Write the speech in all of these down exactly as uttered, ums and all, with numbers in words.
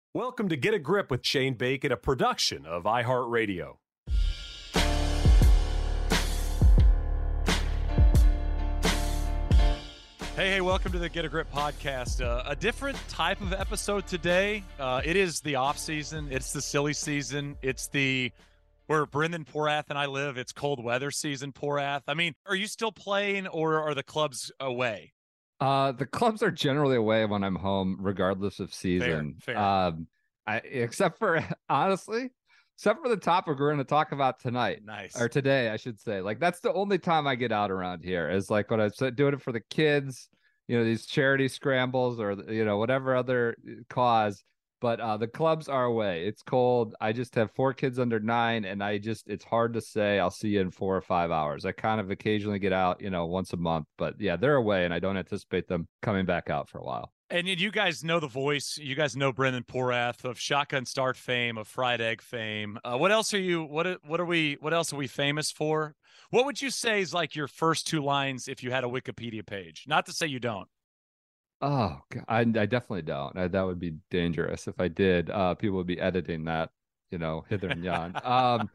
Welcome to Get a Grip with Shane Bacon, a production of iHeartRadio. Hey, hey, welcome to the Get a Grip podcast. Uh, a different type of episode today. Uh, it is the off season. It's the silly season. It's the where Brendan Porath and I live. It's cold weather season, Porath. I mean, are you still playing or are the clubs away? Uh, the clubs are generally away when I'm home, regardless of season. Fair, fair. Um, I, except for honestly, except for the topic we're going to talk about tonight. Nice. Or today, I should say. Like that's the only time I get out around here is like when I'm doing it for the kids, you know, these charity scrambles or you know whatever other cause. But uh, the clubs are away. It's cold. I just have four kids under nine, and I just it's hard to say I'll see you in four or five hours. I kind of occasionally get out, you know, once a month, but yeah, they're away, and I don't anticipate them coming back out for a while. And you guys know the voice. You guys know Brendan Porath of Shotgun Start fame, of Fried Egg fame. Uh, what else are you? What what are we? What else are we famous for? What would you say is like your first two lines if you had a Wikipedia page? Not to say you don't. Oh, I, I definitely don't. I, that would be dangerous if I did. Uh, people would be editing that, you know, hither and yon. Um,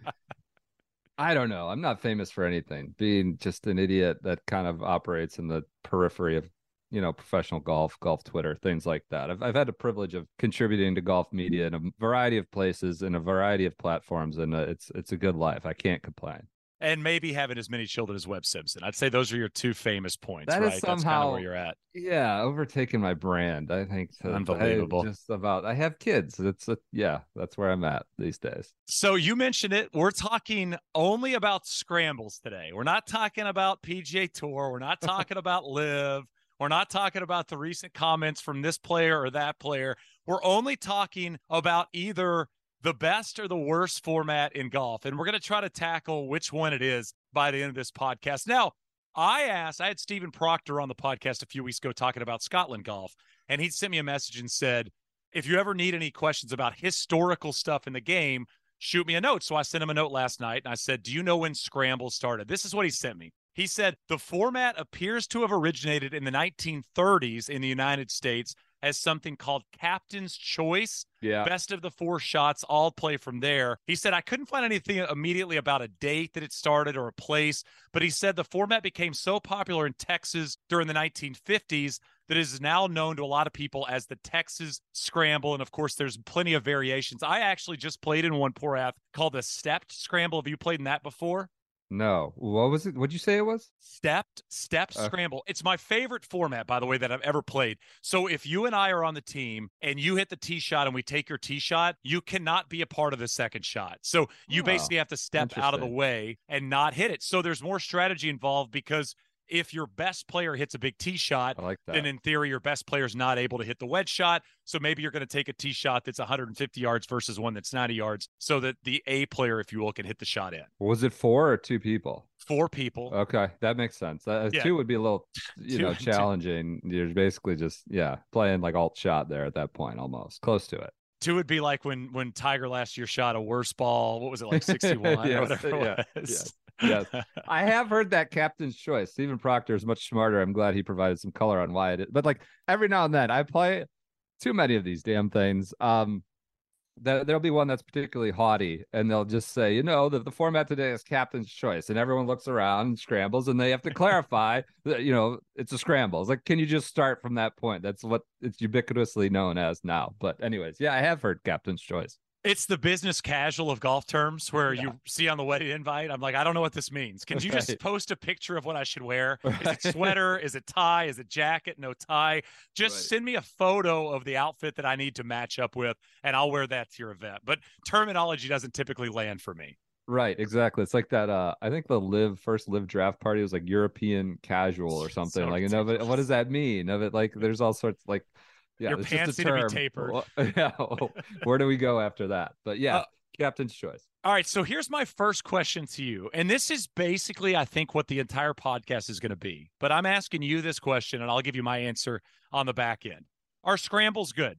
I don't know. I'm not famous for anything. Being just an idiot that kind of operates in the periphery of, you know, professional golf, golf Twitter, things like that. I've I've had the privilege of contributing to golf media in a variety of places in a variety of platforms, and uh, it's it's a good life. I can't complain. And maybe having as many children as Webb Simpson. I'd say those are your two famous points, that right? Is somehow, That's kind of where you're at. Yeah, overtaking my brand. I think to, unbelievable. I just about I have kids. It's a, yeah, that's where I'm at these days. So you mentioned it. We're talking only about scrambles today. We're not talking about P G A Tour. We're not talking about Live. We're not talking about the recent comments from this player or that player. We're only talking about either the best or the worst format in golf. And we're going to try to tackle which one it is by the end of this podcast. Now, I asked, I had Stephen Proctor on the podcast a few weeks ago talking about Scotland golf, and he sent me a message and said, if you ever need any questions about historical stuff in the game, shoot me a note. So I sent him a note last night, and I said, do you know when scrambles started? This is what he sent me. He said, the format appears to have originated in the nineteen thirties in the United States as something called Captain's Choice. Yeah. Best of the four shots, all play from there. He said, I couldn't find anything immediately about a date that it started or a place, but he said the format became so popular in Texas during the nineteen fifties that it is now known to a lot of people as the Texas Scramble. And of course, there's plenty of variations. I actually just played in one, Porath, called the Stepped Scramble. Have you played in that before? No. What was it? What'd you say it was? Stepped, stepped uh, scramble. It's my favorite format, by the way, that I've ever played. So if you and I are on the team and you hit the tee shot and we take your tee shot, you cannot be a part of the second shot. So you oh, basically have to step out of the way and not hit it. So there's more strategy involved because if your best player hits a big tee shot, like then in theory, your best player is not able to hit the wedge shot. So maybe you're going to take a tee shot that's one hundred fifty yards versus one that's ninety yards so that the A player, if you will, can hit the shot in. Was it four or two people? Four people. Okay, that makes sense. Uh, yeah. Two would be a little, you two, know, challenging. Two. You're basically just, yeah, playing like alt shot there at that point, almost close to it. Two would be like when when Tiger last year shot a worse ball. What was it, like sixty-one yes, or whatever it yeah, was? Yes, yes. I have heard that Captain's Choice. Stephen Proctor is much smarter. I'm glad he provided some color on why it is. But like every now and then, I play too many of these damn things. Um, that there'll be one that's particularly haughty, and they'll just say, you know, the, the format today is Captain's Choice, and everyone looks around and scrambles, and they have to clarify that, you know, it's a scramble. It's like, can you just start from that point? That's what it's ubiquitously known as now. But anyways, yeah, I have heard Captain's Choice. It's the business casual of golf terms where yeah. you see on the wedding invite, I'm like, I don't know what this means. Can you just right. post a picture of what I should wear? Right. Is it sweater? Is it tie? Is it jacket? No tie? Just right. send me a photo of the outfit that I need to match up with, and I'll wear that to your event. But terminology doesn't typically land for me. Right, exactly. It's like that. Uh, I think the live first live draft party was like European casual or something. So like, you know, but what does that mean? Of it, like, there's all sorts like. Yeah, your pants need to be tapered. Well, yeah, where do we go after that? But yeah, uh, Captain's Choice. All right, so here's my first question to you. And this is basically, I think, what the entire podcast is going to be. But I'm asking you this question, and I'll give you my answer on the back end. Are scrambles good?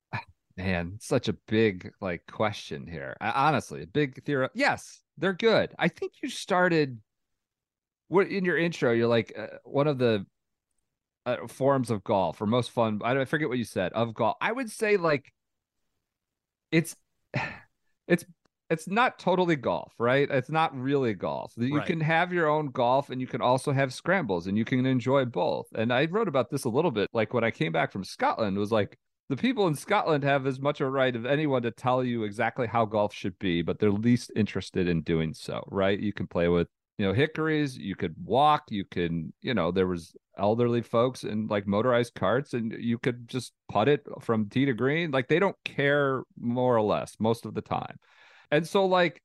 Man, such a big like question here. I, honestly, a big theory. Yes, they're good. I think you started what in your intro. You're like uh, one of the Uh, forms of golf or most fun. I don't I forget what you said of golf. I would say like it's it's it's not totally golf, right? It's not really golf. You Right. can have your own golf and you can also have scrambles and you can enjoy both. And I wrote about this a little bit. Like when I came back from Scotland, it was like the people in Scotland have as much a right of anyone to tell you exactly how golf should be, but they're least interested in doing so, right? You can play with, you know, hickories, you could walk, you can, you know, there was elderly folks in like motorized carts and you could just putt it from tee to green. Like they don't care more or less most of the time. And so, like,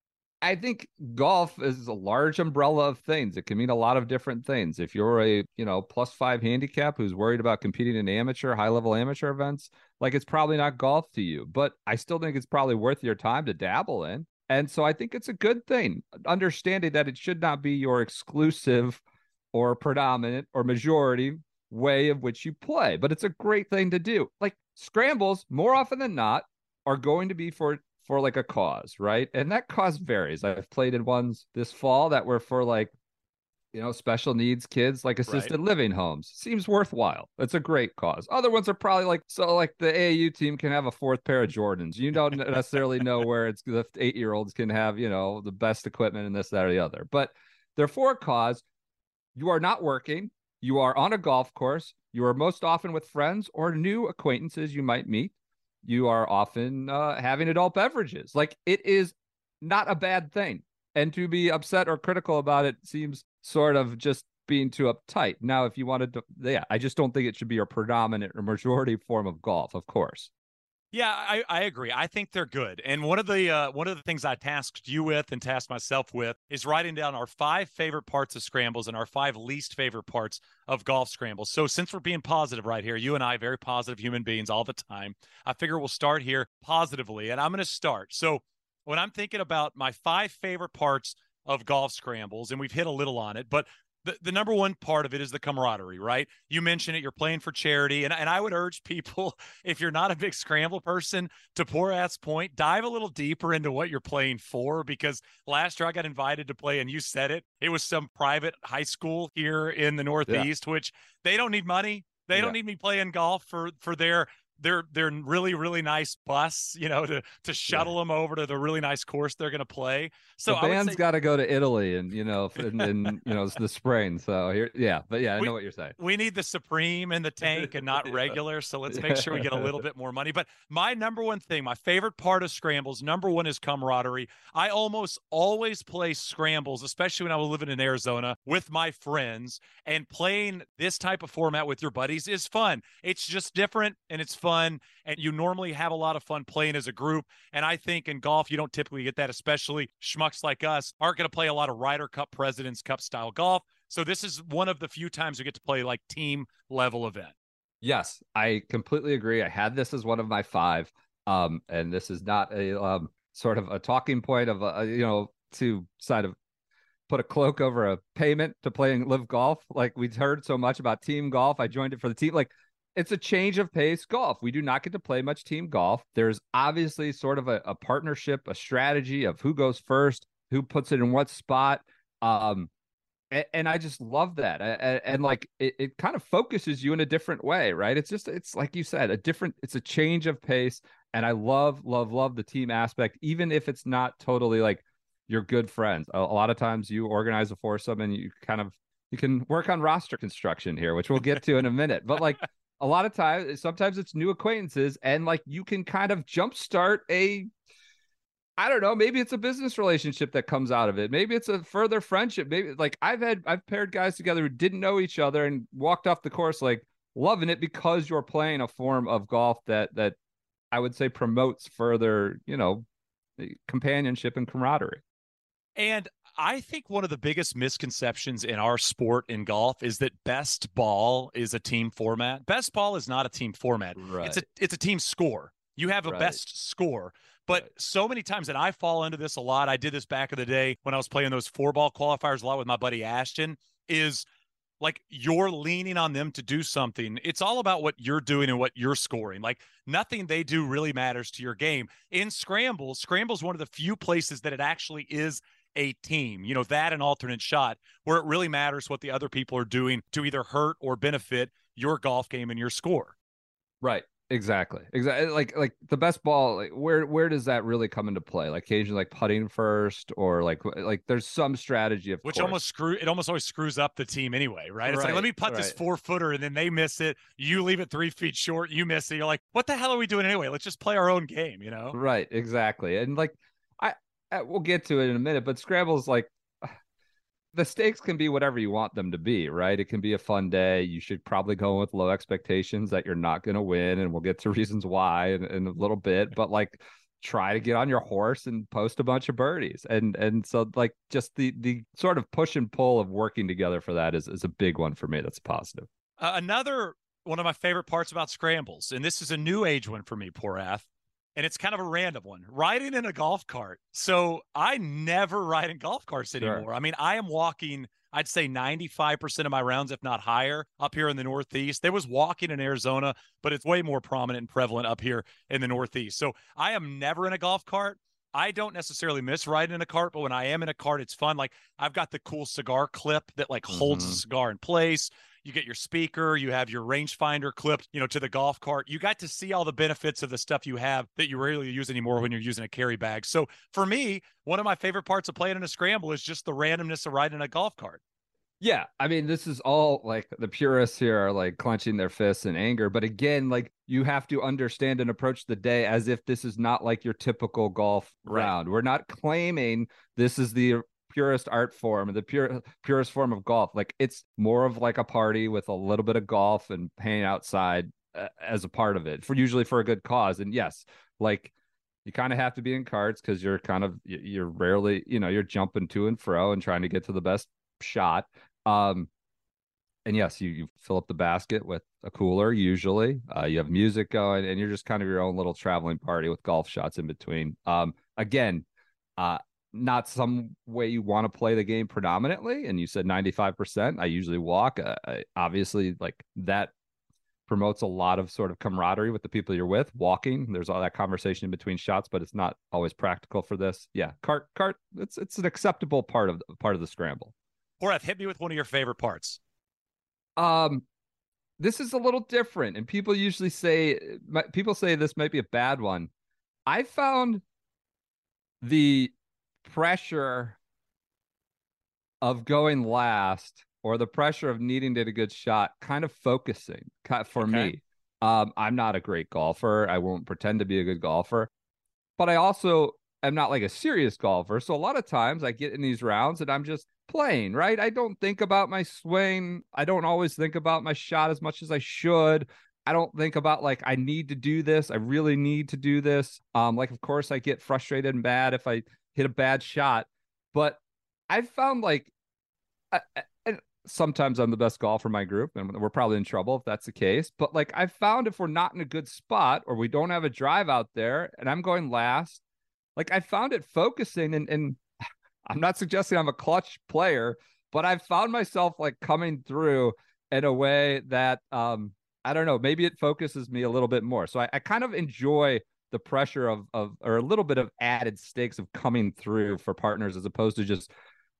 I think golf is a large umbrella of things. It can mean a lot of different things. If you're a, you know, plus five handicap who's worried about competing in amateur, high level amateur events, like it's probably not golf to you. But I still think it's probably worth your time to dabble in. And so I think it's a good thing, understanding that it should not be your exclusive or predominant or majority way of which you play. But it's a great thing to do. Like scrambles, more often than not, are going to be for for like a cause, right? And that cause varies. I've played in ones this fall that were for like, you know, special needs kids, like assisted Right. living homes. Seems worthwhile. It's a great cause. Other ones are probably like, so like the A A U team can have a fourth pair of Jordans. You don't necessarily know where it's the eight year olds can have, you know, the best equipment and this, that, or the other. But they're for a cause. You are not working. You are on a golf course. You are most often with friends or new acquaintances you might meet. You are often uh, having adult beverages. Like it is not a bad thing. And to be upset or critical about it seems sort of just being too uptight. Now, if you wanted to, yeah, I just don't think it should be a predominant or majority form of golf, of course. Yeah, I, I agree. I think they're good. And one of the uh, one of the things I tasked you with and tasked myself with is writing down our five favorite parts of scrambles and our five least favorite parts of golf scrambles. So since we're being positive right here, you and I, very positive human beings all the time, I figure we'll start here positively. And I'm going to start. So when I'm thinking about my five favorite parts of golf scrambles, and we've hit a little on it, but the, the number one part of it is the camaraderie, right? You mentioned it, you're playing for charity. And, and I would urge people, if you're not a big scramble person, to Porat's point, dive a little deeper into what you're playing for. Because last year I got invited to play, and you said it, it was some private high school here in the Yeah. Northeast, which they don't need money. They Yeah. don't need me playing golf for for their their their really really nice bus, you know, to to Yeah. shuttle them over to the really nice course they're going to play. So The I would band's say got to go to Italy and, you know, in, in you know, it's the spring. So here, yeah, but yeah, I we know what you're saying. we need the Supreme in the tank and not Yeah. regular. So let's make sure we get a little bit more money. But my number one thing, my favorite part of scrambles, number one is camaraderie. I almost always play scrambles, especially when I was living in Arizona, with my friends. And playing this type of format with your buddies is fun. It's just different and it's fun. And you normally have a lot of fun playing as a group. And I think in golf, you don't typically get that, especially schmucks like us aren't going to play a lot of Ryder Cup, President's Cup style golf. So this is one of the few times we get to play like team level event. Yes, I completely agree. I had this as one of my five. Um, and this is not a um, sort of a talking point of, a, you know, to side of put a cloak over a payment to playing live golf. Like we've heard so much about team golf. I joined it for the team. Like it's a change of pace golf. We do not get to play much team golf. There's obviously sort of a, a partnership, a strategy of who goes first, who puts it in what spot. Um, and, and I just love that. And, and like it, it kind of focuses you in a different way, right? It's just, it's like you said, a different, it's a change of pace. And I love, love, love the team aspect, even if it's not totally like you're good friends. A, a lot of times you organize a foursome and you kind of, you can work on roster construction here, which we'll get to in a minute. But like a lot of times, sometimes it's new acquaintances and like you can kind of jumpstart a, I don't know, maybe it's a business relationship that comes out of it. Maybe it's a further friendship. Maybe like I've had, I've paired guys together who didn't know each other and walked off the course like loving it because you're playing a form of golf that, that I would say promotes further, you know, companionship and camaraderie. And I think one of the biggest misconceptions in our sport in golf is that best ball is a team format. Best ball is not a team format. Right. It's a it's a team score. You have a Right. best score. But Right. so many times, and I fall into this a lot. I did this back in the day when I was playing those four ball qualifiers a lot with my buddy Ashton, is like you're leaning on them to do something. It's all about what you're doing and what you're scoring. Like nothing they do really matters to your game. In scrambles, scrambles one of the few places that it actually is a team, you know, that an alternate shot where it really matters what the other people are doing to either hurt or benefit your golf game and your score. Right. Exactly. Exactly. Like like the best ball, like where where does that really come into play? Like occasionally like putting first or like like there's some strategy, of Which course. almost screw it almost always screws up the team anyway, right? It's like, let Right. me putt this Right. four footer and then they miss it. You leave it three feet short, you miss it. You're like, what the hell are we doing anyway? Let's just play our own game, you know? Right. Exactly. And like I, I we'll get to it in a minute, but Scrabble's like the stakes can be whatever you want them to be, right? It can be a fun day. You should probably go with low expectations that you're not going to win, and we'll get to reasons why in, in a little bit. But like, try to get on your horse and post a bunch of birdies, and and so like just the the sort of push and pull of working together for that is is a big one for me. That's a positive. Uh, another one of my favorite parts about scrambles, and this is a new age one for me, Porath, and it's kind of a random one, riding in a golf cart. So I never ride in golf carts anymore. Sure. I mean, I am walking, I'd say ninety-five percent of my rounds, if not higher, up here in the Northeast. There was walking in Arizona, but it's way more prominent and prevalent up here in the Northeast. So I am never in a golf cart. I don't necessarily miss riding in a cart, but when I am in a cart, it's fun. Like I've got the cool cigar clip that like holds Mm-hmm. the cigar in place. You get your speaker, you have your rangefinder clipped, you know, to the golf cart. You got to see all the benefits of the stuff you have that you rarely use anymore when you're using a carry bag. So for me, one of my favorite parts of playing in a scramble is just the randomness of riding a golf cart. Yeah, I mean, this is all like the purists here are like clenching their fists in anger. But again, like you have to understand and approach the day as if this is not like your typical golf Right. round. We're not claiming this is the purest art form, the pure purest form of golf. Like it's more of like a party with a little bit of golf and hanging outside uh, as a part of it for usually for a good cause. And yes, like you kind of have to be in carts because you're kind of you're rarely, you know, you're jumping to and fro and trying to get to the best shot. Um, and yes, you, you fill up the basket with a cooler usually. Uh, you have music going, and you're just kind of your own little traveling party with golf shots in between. Um, again, uh, not some way you want to play the game predominantly. And you said ninety-five percent. I usually walk. Uh, I, obviously, like that promotes a lot of sort of camaraderie with the people you're with. Walking, there's all that conversation in between shots, but it's not always practical for this. Yeah, cart, cart. It's it's an acceptable part of part of the scramble. Porath, hit me with one of your favorite parts. Um, this is a little different, and people usually say people say this might be a bad one. I found the pressure of going last or the pressure of needing to get a good shot kind of focusing for Okay. me. Um, I'm not a great golfer. I won't pretend to be a good golfer, but I also am not like a serious golfer. So a lot of times I get in these rounds and I'm just playing, right? I don't think about my swing. I don't always think about my shot as much as I should. I don't think about like I need to do this. I really need to do this. Um, like of course I get frustrated and mad if I hit a bad shot, but I've found like I, I, sometimes I'm the best golfer in my group, and we're probably in trouble if that's the case. But like I've found if we're not in a good spot or we don't have a drive out there and I'm going last, like I found it focusing and and I'm not suggesting I'm a clutch player, but I've found myself like coming through in a way that um I don't know, maybe it focuses me a little bit more. So I, I kind of enjoy the pressure of of or a little bit of added stakes of coming through for partners as opposed to just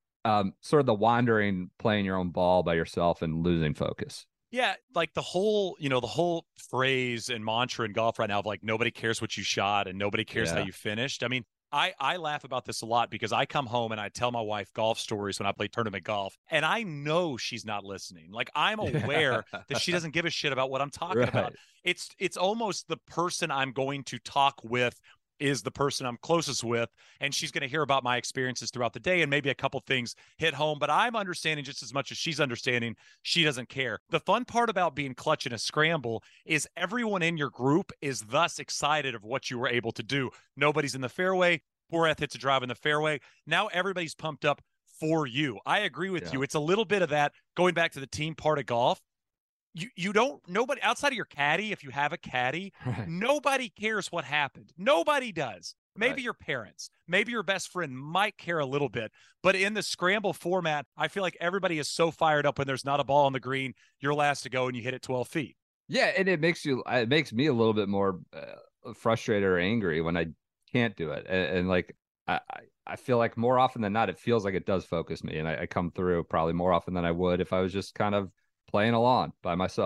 um sort of the wandering playing your own ball by yourself and losing focus. Yeah, like the whole, you know, the whole phrase and mantra in golf right now of like nobody cares what you shot and nobody cares Yeah. how you finished. I mean, I, I laugh about this a lot because I come home and I tell my wife golf stories when I play tournament golf, and I know she's not listening. Like I'm aware that she doesn't give a shit about what I'm talking Right. about. It's it's almost the person I'm going to talk with is the person I'm closest with, and she's going to hear about my experiences throughout the day and maybe a couple things hit home, but I'm understanding just as much as she's understanding. She doesn't care. The fun part about being clutch in a scramble is everyone in your group is thus excited of what you were able to do. Nobody's in the fairway. Porath hits a drive in the fairway. Now everybody's pumped up for you. I agree with Yeah. you. It's a little bit of that going back to the team part of golf. You you don't nobody outside of your caddy, if you have a caddy, Right. nobody cares what happened. Nobody does. Maybe Right. your parents, maybe your best friend might care a little bit, but in the scramble format, I feel like everybody is so fired up when there's not a ball on the green, you're last to go and you hit it twelve feet. Yeah, and it makes you it makes me a little bit more uh, frustrated or angry when I can't do it. And, and like I I feel like more often than not it feels like it does focus me, and I, I come through probably more often than I would if I was just kind of playing along by myself.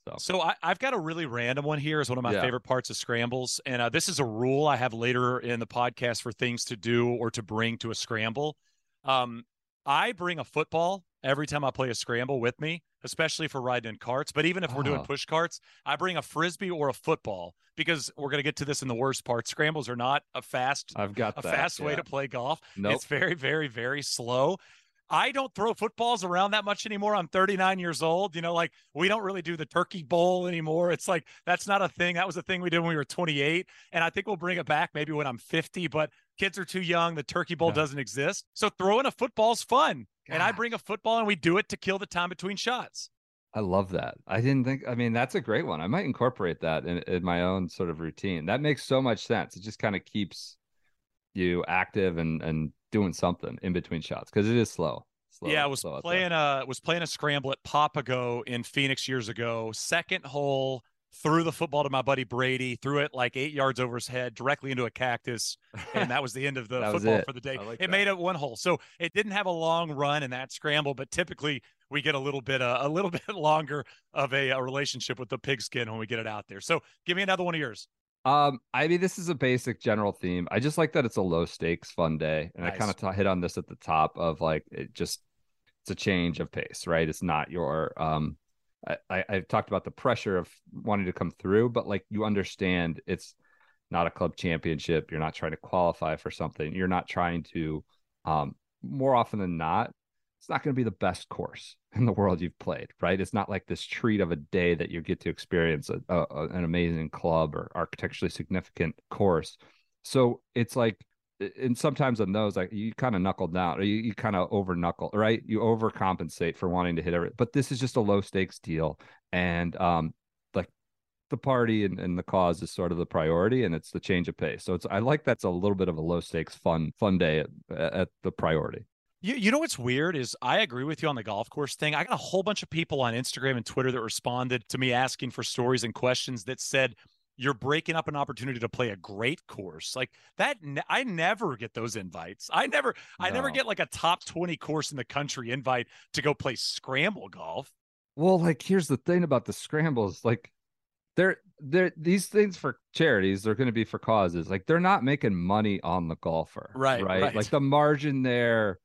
So, so I, I've got a really random one here. Is one of my yeah. favorite parts of scrambles, and uh, this is a rule I have later in the podcast for things to do or to bring to a scramble. Um, I bring a football every time I play a scramble with me, especially for riding in carts. But even if we're doing Oh. push carts, I bring a frisbee or a football because we're going to get to this in the worst part. Scrambles are not a fast, I've got a that, fast way yeah. to play golf. Nope. It's very, very, very slow. I don't throw footballs around that much anymore. I'm thirty-nine years old. You know, like we don't really do the turkey bowl anymore. It's like that's not a thing. That was a thing we did when we were twenty-eight. And I think we'll bring it back maybe when I'm fifty, but kids are too young. The turkey bowl Yeah. doesn't exist. So throwing a football's fun. Gosh. And I bring a football and we do it to kill the time between shots. I love that. I didn't think, I mean, that's a great one. I might incorporate that in, in my own sort of routine. That makes so much sense. It just kind of keeps you active and, and doing something in between shots because it is slow. Slow, yeah, I was playing a was playing a scramble at Papago in Phoenix years ago. Second hole, threw the football to my buddy Brady, threw it like eight yards over his head directly into a cactus, and that was the end of the football for the day. Like it that. made it one hole, so it didn't have a long run in that scramble, but typically we get a little bit uh, a little bit longer of a, a relationship with the pigskin when we get it out there. So give me another one of yours. Um, I mean, this is a basic general theme. I just like that it's a low stakes, fun day, and Nice. I kind of t- hit on this at the top of like it just it's a change of pace, right? It's not your um. I, I I've talked about the pressure of wanting to come through, but like you understand, it's not a club championship. You're not trying to qualify for something. You're not trying to. Um, more often than not, it's not going to be the best course in the world you've played, right? It's not like this treat of a day that you get to experience a, a, an amazing club or architecturally significant course. So it's like, and sometimes on those, like you kind of knuckle down or you, you kind of over knuckle, right? You overcompensate for wanting to hit everything. But this is just a low stakes deal. And um, like the party and, and the cause is sort of the priority, and it's the change of pace. So it's, I like that's a little bit of a low stakes fun, fun day at, at the priority. You, you know what's weird is I agree with you on the golf course thing. I got a whole bunch of people on Instagram and Twitter that responded to me asking for stories and questions that said, you're breaking up an opportunity to play a great course like that. I never get those invites. I never, no. I never get like a top twenty course in the country invite to go play scramble golf. Well, like, here's the thing about the scrambles. Like they're, they're these things for charities. They're going to be for causes. Like they're not making money on the golfer. Right. Right. right. Like the margin there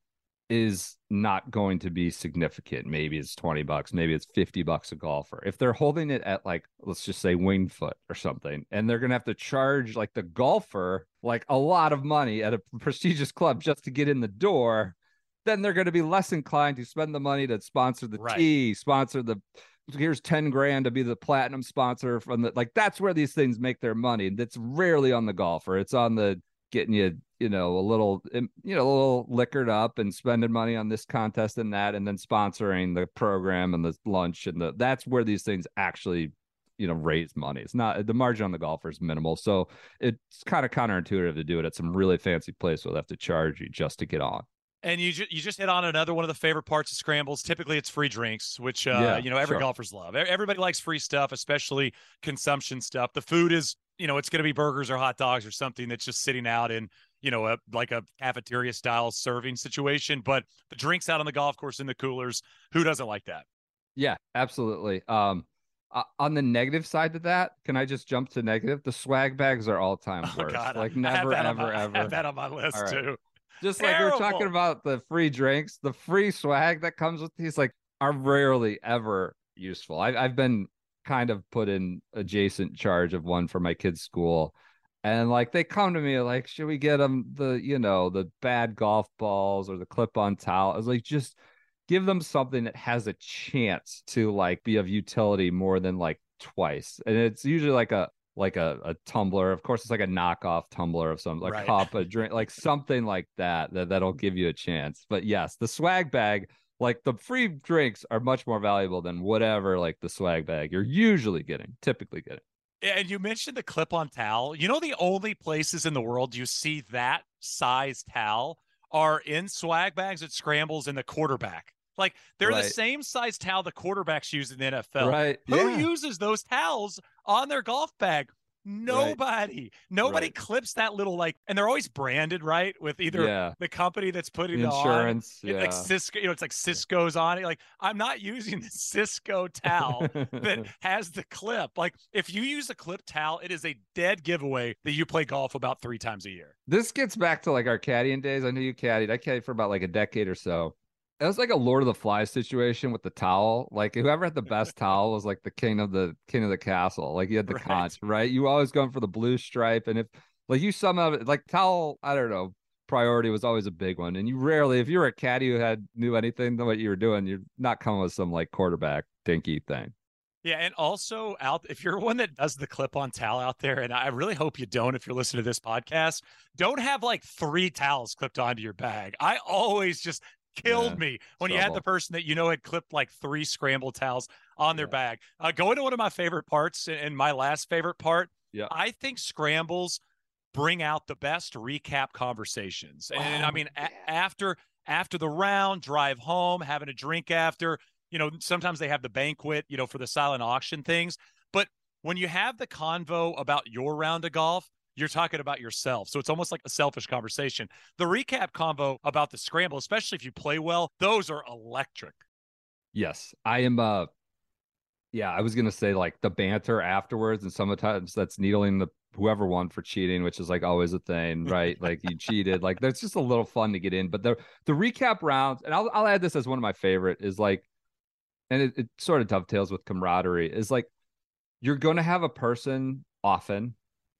is not going to be significant. Maybe it's twenty bucks, maybe it's fifty bucks a golfer. If they're holding it at like, let's just say Winged Foot or something, and they're going to have to charge like the golfer, like a lot of money at a prestigious club just to get in the door, then they're going to be less inclined to spend the money to sponsor the right. tee, sponsor the, here's ten grand to be the platinum sponsor from the, like, that's where these things make their money. That's rarely on the golfer. It's on the getting you, you know, a little, you know, a little liquored up and spending money on this contest and that, and then sponsoring the program and the lunch and the, that's where these things actually, you know, raise money. It's not, the margin on the golfer is minimal. So it's kind of counterintuitive to do it at some really fancy place where they have to charge you just to get on. And you ju- you just hit on another one of the favorite parts of scrambles. Typically, it's free drinks, which uh, yeah, you know every sure. golfers love. Everybody likes free stuff, especially consumption stuff. The food is, you know, it's going to be burgers or hot dogs or something that's just sitting out in, you know, a, like a cafeteria style serving situation. But the drinks out on the golf course in the coolers, who doesn't like that? Yeah, absolutely. Um, uh, on the negative side of that, can I just jump to negative? The swag bags are all time Oh, worst. God, like I, never, I ever, my, ever. I have that on my list right. too. Just Terrible. like we we're talking about the free drinks, the free swag that comes with these, like, are rarely ever useful. I, I've been kind of put in adjacent charge of one for my kids' school, and like they come to me like, should we get them the, you know, the bad golf balls or the clip-on towel? I was like, just give them something that has a chance to like be of utility more than like twice. And it's usually like a like a, a tumbler. Of course, it's like a knockoff tumbler of some like right. cup, a drink, like something like that, that that'll give you a chance. But yes, the swag bag, like the free drinks are much more valuable than whatever like the swag bag you're usually getting, typically getting. And you mentioned the clip-on towel. You know, the only places in the world you see that size towel are in swag bags at scrambles and the quarterback. Like they're right. the same size towel the quarterbacks use in the N F L. Right. Who yeah. uses those towels on their golf bag? Nobody, right. nobody right. clips that little like, and they're always branded, right? With either yeah. the company that's putting the it insurance, on, yeah. it's like Cisco, you know, it's like Cisco's on it. Like, I'm not using the Cisco towel that has the clip. Like, if you use a clip towel, it is a dead giveaway that you play golf about three times a year. This gets back to like our caddying days. I knew you caddied. I caddied for about like a decade or so. It was like a Lord of the Flies situation with the towel. Like whoever had the best towel was like the king of the king of the castle. Like you had the right. conch, right? You always going for the blue stripe, and if like you somehow like towel, I don't know, priority was always a big one. And you rarely, if you were a caddy who had knew anything what you were doing, you're not coming with some like quarterback dinky thing. Yeah, and also out if you're one that does the clip-on towel out there, and I really hope you don't if you're listening to this podcast, don't have like three towels clipped onto your bag. I always just killed yeah, me when trouble. You had the person that you know had clipped like three scrambled towels on their yeah. bag. Uh, going to one of my favorite parts and my last favorite part, yeah. I think scrambles bring out the best recap conversations. And oh, I mean, yeah. a- after after the round, drive home, having a drink after, you know, sometimes they have the banquet, you know, for the silent auction things. But when you have the convo about your round of golf, you're talking about yourself. So it's almost like a selfish conversation. The recap convo about the scramble, especially if you play well, those are electric. Yes, I am. Uh, yeah, I was going to say like the banter afterwards. And sometimes that's needling the whoever won for cheating, which is like always a thing, right? Like you cheated. Like that's just a little fun to get in. But the, the recap rounds, and I'll, I'll add this as one of my favorite is like, and it, it sort of dovetails with camaraderie, is like you're going to have a person often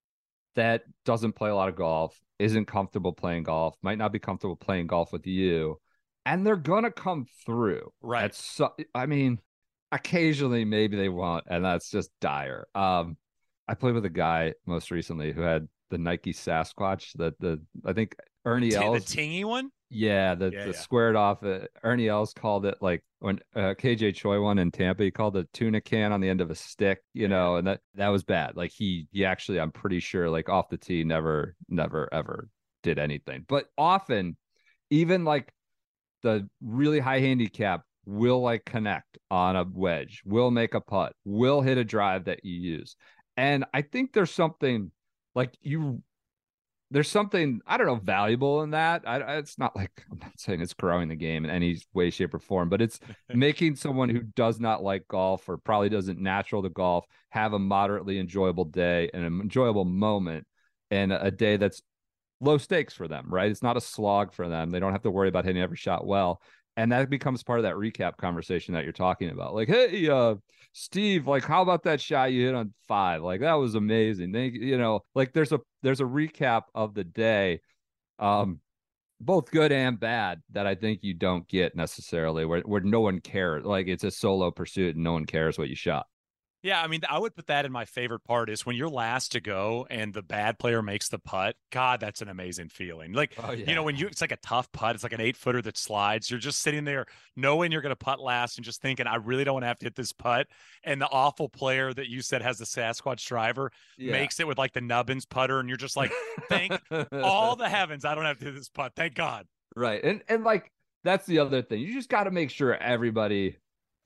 that doesn't play a lot of golf, isn't comfortable playing golf, might not be comfortable playing golf with you, and they're going to come through. Right. So, I mean, occasionally maybe they won't, and that's just dire. Um, I played with a guy most recently who had the Nike Sasquatch, the, the I think Ernie the, Els. The tingy one? Yeah, the, yeah, the yeah. squared off. Uh, Ernie Els called it like when uh, K J Choi won in Tampa, he called a tuna can on the end of a stick, you yeah. know, and that that was bad. Like he he actually, I'm pretty sure, like off the tee, never, never, ever did anything. But often, even like the really high handicap will like connect on a wedge, will make a putt, will hit a drive that you use. And I think there's something like you there's something, I don't know, valuable in that. I, it's not like, I'm not saying it's growing the game in any way, shape, or form, but it's making someone who does not like golf or probably doesn't natural to golf have a moderately enjoyable day and an enjoyable moment and a day that's low stakes for them, right? It's not a slog for them. They don't have to worry about hitting every shot well. And that becomes part of that recap conversation that you're talking about. Like, hey, uh, Steve, like, how about that shot you hit on five? Like, that was amazing. They, you know, like there's a there's a recap of the day, um, both good and bad, that I think you don't get necessarily where, where no one cares. Like it's a solo pursuit and no one cares what you shot. Yeah, I mean, I would put that in my favorite part is when you're last to go and the bad player makes the putt. God, that's an amazing feeling. Like, oh, yeah. you know, when you, it's like a tough putt. It's like an eight footer that slides. You're just sitting there knowing you're going to putt last and just thinking, I really don't want to have to hit this putt. And the awful player that you said has the Sasquatch driver yeah. makes it with like the Nubbins putter. And you're just like, thank all the heavens I don't have to hit this putt. Thank God. Right. And, and like, that's the other thing. You just got to make sure everybody,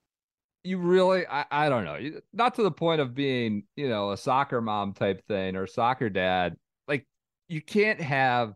you really, I, I don't know, not to the point of being, you know, a soccer mom type thing or soccer dad. Like you can't have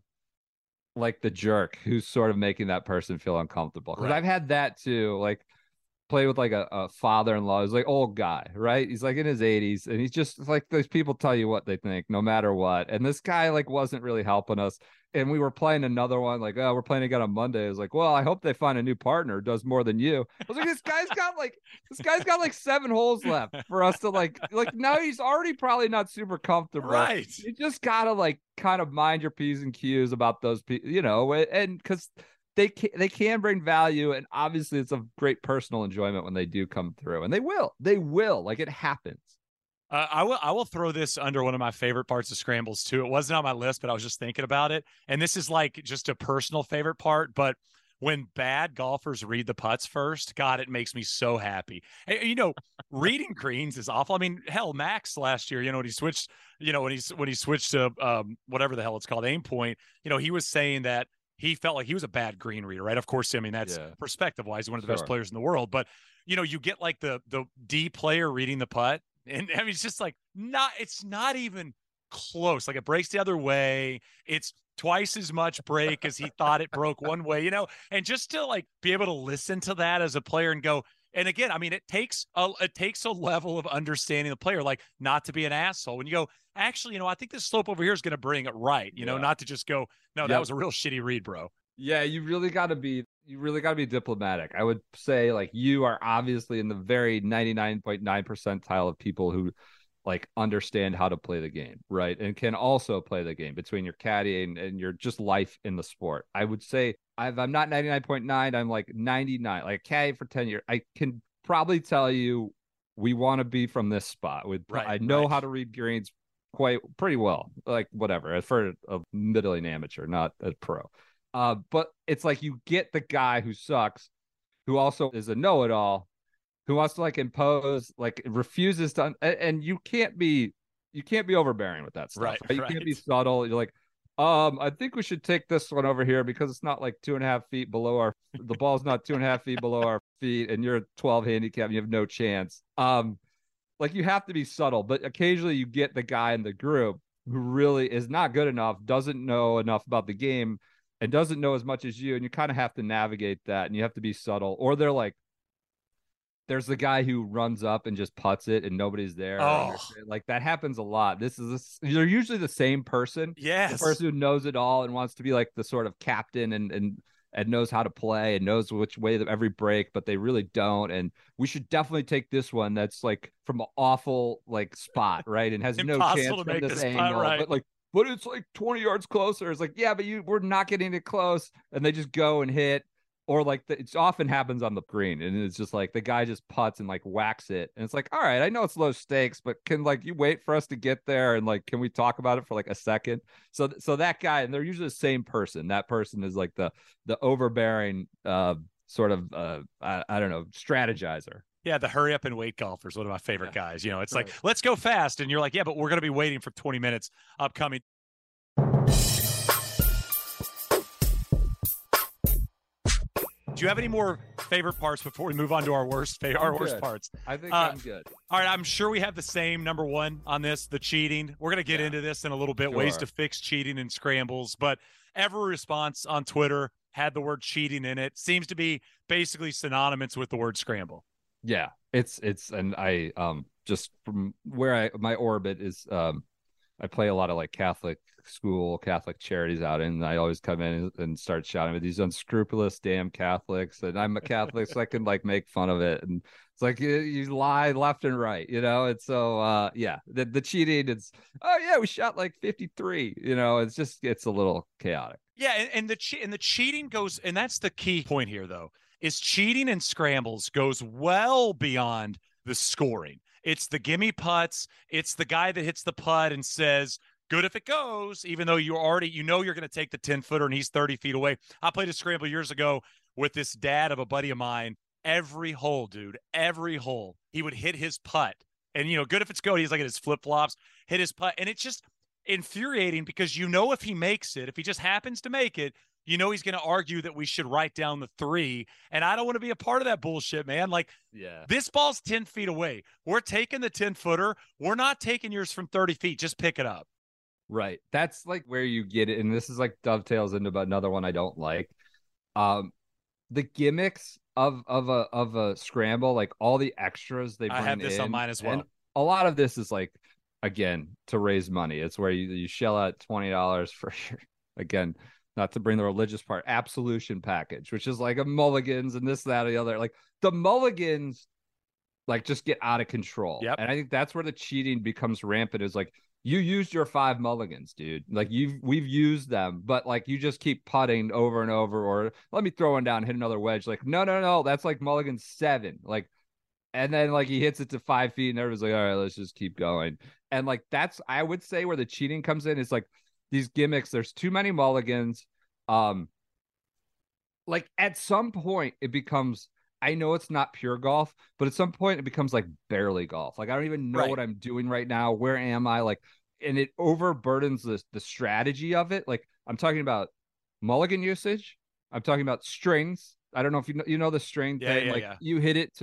like the jerk who's sort of making that person feel uncomfortable. Because right. I've had that too. Like play with like a, a father-in-law who's like old guy, right? He's like in his eighties and he's just like, those people tell you what they think no matter what. And this guy like wasn't really helping us. And we were playing another one, like, oh, we're playing again on Monday. I was like, well, I hope they find a new partner who does more than you. I was like, this guy's got like, this guy's got like seven holes left for us to like, like now he's already probably not super comfortable. Right. You just gotta like kind of mind your P's and Q's about those people, you know, and because they can, they can bring value. And obviously it's a great personal enjoyment when they do come through, and they will, they will, like it happens. Uh, I will I will throw this under one of my favorite parts of scrambles too. It wasn't on my list, but I was just thinking about it. And this is like just a personal favorite part. But when bad golfers read the putts first, God, it makes me so happy. And, you know, reading greens is awful. I mean, hell, Max last year, you know, when he switched, you know, when he's when he switched to um, whatever the hell it's called, aim point, you know, he was saying that he felt like he was a bad green reader, right? Of course, I mean, that's yeah. perspective wise, one of the sure. best players in the world. But, you know, you get like the the D player reading the putt. And I mean, it's just like not, it's not even close. Like it breaks the other way. It's twice as much break as he thought it broke one way, you know, and just to like be able to listen to that as a player and go, and again, I mean, it takes a, it takes a level of understanding the player, like not to be an asshole. When you go, actually, you know, I think this slope over here is going to bring it right, you know, Yeah. not to just go, no, Yep. that was a real shitty read, bro. Yeah, you really got to be you really got to be diplomatic. I would say like you are obviously in the very ninety-nine point nine percentile of people who like understand how to play the game, right? And can also play the game between your caddy and, and your just life in the sport. I would say I've, I'm not ninety-nine point nine, I'm like ninety-nine. Like caddy for ten years. I can probably tell you we want to be from this spot. With Right, I know right. how to read greens quite pretty well. Like whatever, for a middling amateur, not a pro. Uh, but it's like you get the guy who sucks, who also is a know-it-all, who wants to like impose, like refuses to, and you can't be, you can't be overbearing with that stuff. Right, Right? You right. can't be subtle. You're like, um, I think we should take this one over here because it's not like two and a half feet below our, the ball's not two and a half feet below our feet, and you're a twelve handicap, and you have no chance. Um, like you have to be subtle, but occasionally you get the guy in the group who really is not good enough, doesn't know enough about the game, and doesn't know as much as you, and you kind of have to navigate that, and you have to be subtle. Or they're like, there's the guy who runs up and just putts it, and nobody's there. Oh, Like that happens a lot. This is a, they're usually the same person, yes. the person who knows it all and wants to be like the sort of captain and and and knows how to play and knows which way of every break, but they really don't. And we should definitely take this one that's like from an awful like spot, right? And has no Impossible chance to from make this this angle, putt right. but like but it's like twenty yards closer. It's like, yeah, but you we're not getting it close. And they just go and hit. Or like the, it often happens on the green, and it's just like the guy just putts and like whacks it. And it's like, all right, I know it's low stakes, but can like you wait for us to get there? And like, can we talk about it for like a second? So so that guy, and they're usually the same person. That person is like the the overbearing uh sort of uh I, I don't know, strategizer. Yeah, the hurry up and wait golfer is one of my favorite Yeah. guys. You know, it's Right. like, let's go fast. And you're like, yeah, but we're going to be waiting for twenty minutes upcoming. Do you have any more favorite parts before we move on to our worst fa- our worst parts? I think Uh, I'm good. All right, I'm sure we have the same number one on this, the cheating. We're going to get Yeah. into this in a little bit, ways Sure. to fix cheating and scrambles. But every response on Twitter had the word cheating in it. Seems to be basically synonymous with the word scramble. Yeah, it's it's and I um just from where I my orbit is um I play a lot of like Catholic school, Catholic charities out, and I always come in and, and start shouting at these unscrupulous damn Catholics, and I'm a Catholic, so I can like make fun of it, and it's like you, you lie left and right, you know. And so uh yeah, the the cheating, it's oh yeah, we shot like fifty-three, you know. It's just it's a little chaotic. Yeah, and, and the che- and the cheating goes, and that's the key point here, though, is cheating and scrambles goes well beyond the scoring. It's the gimme putts. It's the guy that hits the putt and says, good if it goes, even though you already, you know, you're going to take the ten footer and he's thirty feet away. I played a scramble years ago with this dad of a buddy of mine. Every hole, dude, every hole, he would hit his putt. And, you know, good if it's go, he's like at his flip flops, hit his putt. And it's just infuriating because, you know, if he makes it, if he just happens to make it, you know, he's going to argue that we should write down the three. And I don't want to be a part of that bullshit, man. Like, Yeah, this ball's ten feet away. We're taking the ten footer. We're not taking yours from thirty feet. Just pick it up. right. That's like where you get it, and this is like dovetails into another one I don't like. Um, the gimmicks of of a of a scramble, like all the extras they bring I have this in, on mine as well. and a lot of this is like, again, to raise money. It's where you you shell out twenty dollars for your, again, not to bring the religious part, absolution package, which is like a mulligans and this, that, or the other. Like the mulligans, like just get out of control. Yep. And I think that's where the cheating becomes rampant. Is like you used your five mulligans, dude. Like you've we've used them, but like you just keep putting over and over, or let me throw one down and hit another wedge. Like, no, no, no, that's like mulligan seven. Like, and then like he hits it to five feet and everyone's like, all right, let's just keep going. And like that's I would say where the cheating comes in is like these gimmicks. There's too many mulligans. Um, like at some point it becomes, I know it's not pure golf, but at some point it becomes like barely golf. Like I don't even know Right. what I'm doing right now. Where am I? Like, and it overburdens the the strategy of it. Like I'm talking about mulligan usage. I'm talking about strings. I don't know if you know you know the string Yeah, thing. yeah, like yeah. you hit it to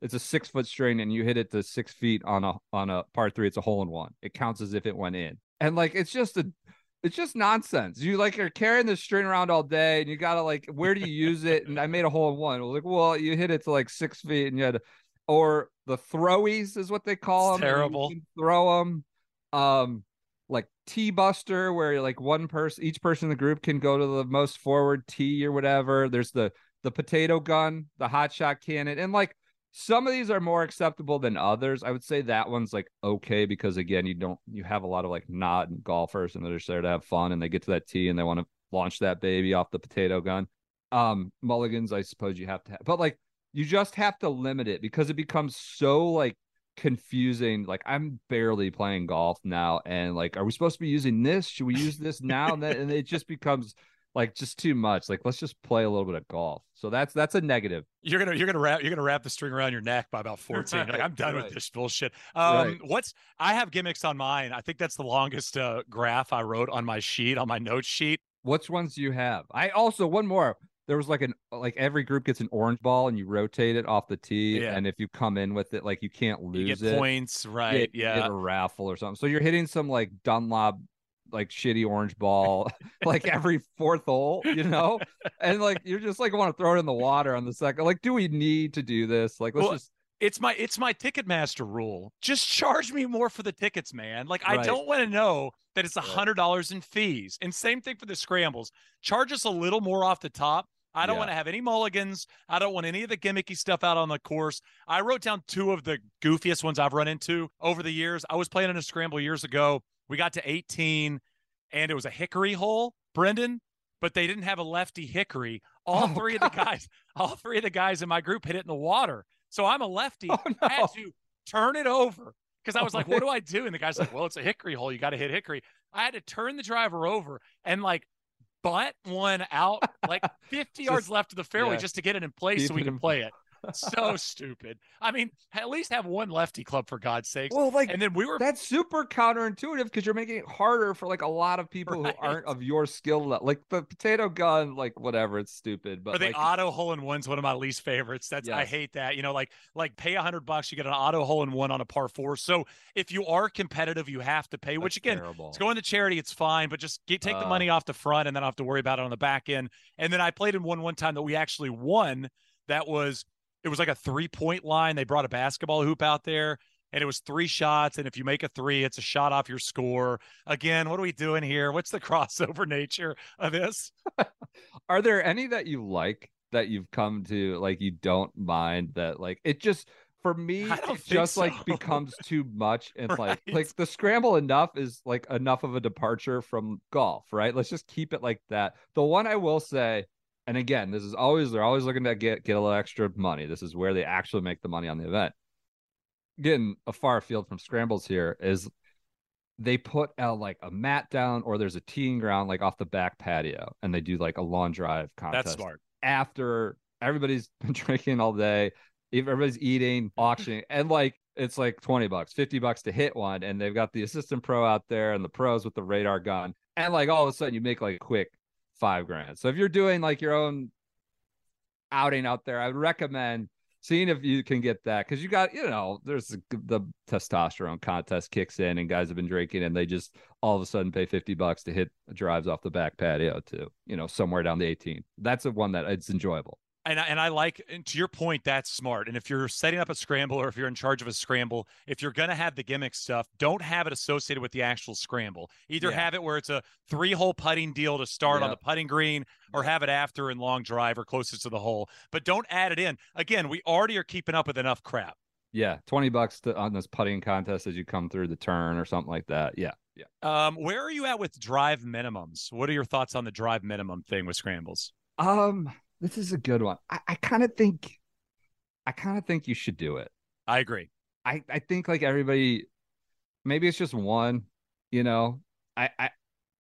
it's a six foot string and you hit it to six feet on a on a par three, it's a hole in one. It counts as if it went in. And like it's just a it's just nonsense. You like are carrying this string around all day and you gotta like, where do you use it? And I made a hole in one. Like, well, you hit it to like six feet and you had to, or the throwies is what they call It's them. terrible. Throw them. Um, like Tee Buster, where like one person, each person in the group can go to the most forward tee or whatever. There's the the potato gun, the hot shot cannon, and like some of these are more acceptable than others. I would say that one's like okay because again, you don't you have a lot of like not golfers and they're just there to have fun and they get to that tee and they want to launch that baby off the potato gun. Um, mulligans, I suppose you have to have, but like you just have to limit it because it becomes so like confusing. Like I'm barely playing golf now and like are we supposed to be using this, should we use this now and then and it just becomes like just too much. Like let's just play a little bit of golf. So that's that's a negative. You're gonna you're gonna wrap you're gonna wrap the string around your neck by about fourteen. Right, like, I'm done right. with this bullshit. Um, Right. what's I have gimmicks on mine. I think that's the longest uh, graph I wrote on my sheet on my note sheet. Which ones do you have? I also one more. There was like an like every group gets an orange ball and you rotate it off the tee, Yeah. and if you come in with it, like you can't You lose get it. points, right? You Yeah. get a raffle or something. So you're hitting some like Dunlop, like shitty orange ball, like every fourth hole, you know, and like you're just like want to throw it in the water on the second. Like, do we need to do this? Like, let's Well, just. It's my it's my Ticketmaster rule. Just charge me more for the tickets, man. Like I Right. don't want to know that it's a Right. hundred dollars in fees. And same thing for the scrambles. Charge us a little more off the top. I don't Yeah. want to have any mulligans. I don't want any of the gimmicky stuff out on the course. I wrote down two of the goofiest ones I've run into over the years. I was playing in a scramble years ago. We got to eighteen and it was a hickory hole, Brendan, but they didn't have a lefty hickory. All Oh, three God. of the guys, all three of the guys in my group hit it in the water. So I'm a lefty. Oh, no. I had to turn it over because I was Oh, like, what do I do? And the guy's like, well, it's a hickory hole. You got to hit hickory. I had to turn the driver over and like butt one out, like fifty yards Just- left of the fairway yeah. just to get it in place Keep so we it can in- play it. So stupid. I mean, at least have one lefty club for God's sakes. Well, like And then we were that's super counterintuitive because you're making it harder for like a lot of people Right. who aren't of your skill level. Like the potato gun, like whatever, it's stupid. But Or the like, auto hole in one's one of my least favorites. That's I Yes. hate that. You know, like like pay a hundred bucks, you get an auto hole in one on a par four. So if you are competitive, you have to pay. Which that's again, terrible. it's going to charity. It's fine, but just get, take the Uh. money off the front, and then I don't have to worry about it on the back end. And then I played in one one time that we actually won. That was it was like a three point line. They brought a basketball hoop out there. And it was three shots. And if you make a three, it's a shot off your score. Again, what are we doing here? What's the crossover nature of this? Are there any that you like that you've come to like you don't mind that like it just for me I don't it think just like so. becomes too much and like Right. like the scramble enough is like enough of a departure from golf, right? Let's just keep it like that. The one I will say, and again, this is always they're always looking to get get a little extra money. This is where they actually make the money on the event. Getting a far afield from scrambles here is they put out like a mat down or there's a teeing ground like off the back patio and they do like a lawn drive contest. That's smart. After everybody's been drinking all day, everybody's eating, auctioning, and like it's like twenty bucks, fifty bucks to hit one. And they've got the assistant pro out there and the pros with the radar gun. And like all of a sudden you make like a quick five grand. So if you're doing like your own outing out there, I would recommend seeing if you can get that because you got, you know, there's the, the testosterone contest kicks in and guys have been drinking and they just all of a sudden pay fifty bucks to hit drives off the back patio to, you know, somewhere down the eighteen. That's the one that it's enjoyable. And I, and I like, and to your point, that's smart. And if you're setting up a scramble or if you're in charge of a scramble, if you're going to have the gimmick stuff, don't have it associated with the actual scramble. Either Yeah. have it where it's a three hole putting deal to start on Yep. the putting green or have it after in long drive or closest to the hole, but don't add it in. Again, we already are keeping up with enough crap. Yeah. twenty bucks to, on this putting contest as you come through the turn or something like that. Yeah. Yeah. Um, where are you at with drive minimums? What are your thoughts on the drive minimum thing with scrambles? Um, this is a good one. I, I kind of think, I kind of think you should do it. I agree. I, I think like everybody, maybe it's just one, you know, I, I,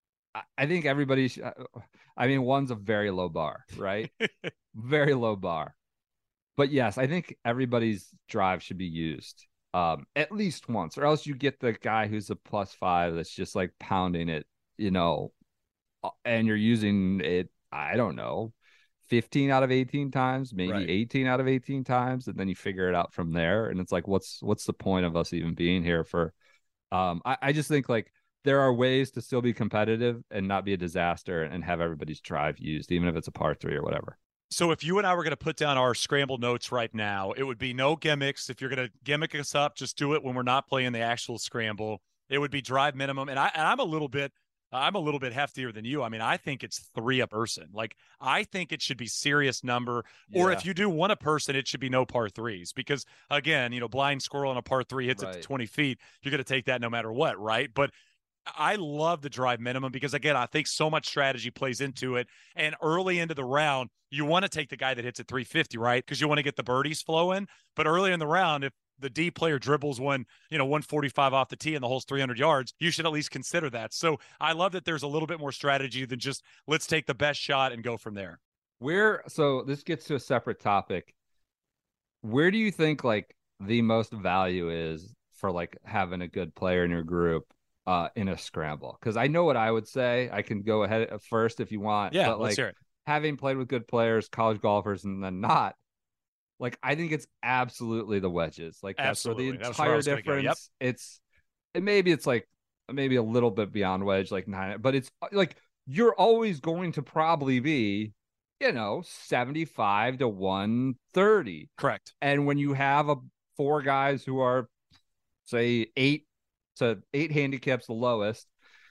I think everybody, sh- I mean, one's a very low bar, right? Very low bar. But yes, I think everybody's drive should be used um, at least once, or else you get the guy who's a plus five that's just like pounding it, you know, and you're using it, I don't know, fifteen out of eighteen times, maybe Right. eighteen out of eighteen times, and then you figure it out from there. And it's like, what's what's the point of us even being here for? Um, I, I just think like there are ways to still be competitive and not be a disaster and have everybody's drive used, even if it's a par three or whatever. So if you and I were going to put down our scramble notes right now, it would be no gimmicks. If you're going to gimmick us up, just do it when we're not playing the actual scramble. It would be drive minimum. And, I, and I'm a little bit I'm a little bit heftier than you. I mean, I think it's three a person. Like, I think it should be serious number. Yeah. Or if you do one a person, it should be no par threes. Because, again, you know, blind squirrel on a par three hits right. it to twenty feet. You're going to take that no matter what, right? But I love the drive minimum because, again, I think so much strategy plays into it. And early into the round, you want to take the guy that hits at three fifty, right? Because you want to get the birdies flowing. But early in the round, if the D player dribbles one, you know, one forty-five off the tee and the hole's three hundred yards, you should at least consider that. So I love that there's a little bit more strategy than just let's take the best shot and go from there. Where, so this gets to a separate topic. Where do you think like the most value is for like having a good player in your group uh, in a scramble? Because I know what I would say. I can go ahead first if you want. Yeah, but, let's like, hear it. Having played with good players, college golfers, and then not, like, I think it's absolutely the wedges. Like, that's absolutely. where the that's entire difference. Go. Yep. It's, it maybe it's like maybe a little bit beyond wedge, like nine, but it's like you're always going to probably be, you know, seventy-five to one thirty. Correct. And when you have a four guys who are, say, eight to eight handicaps the lowest,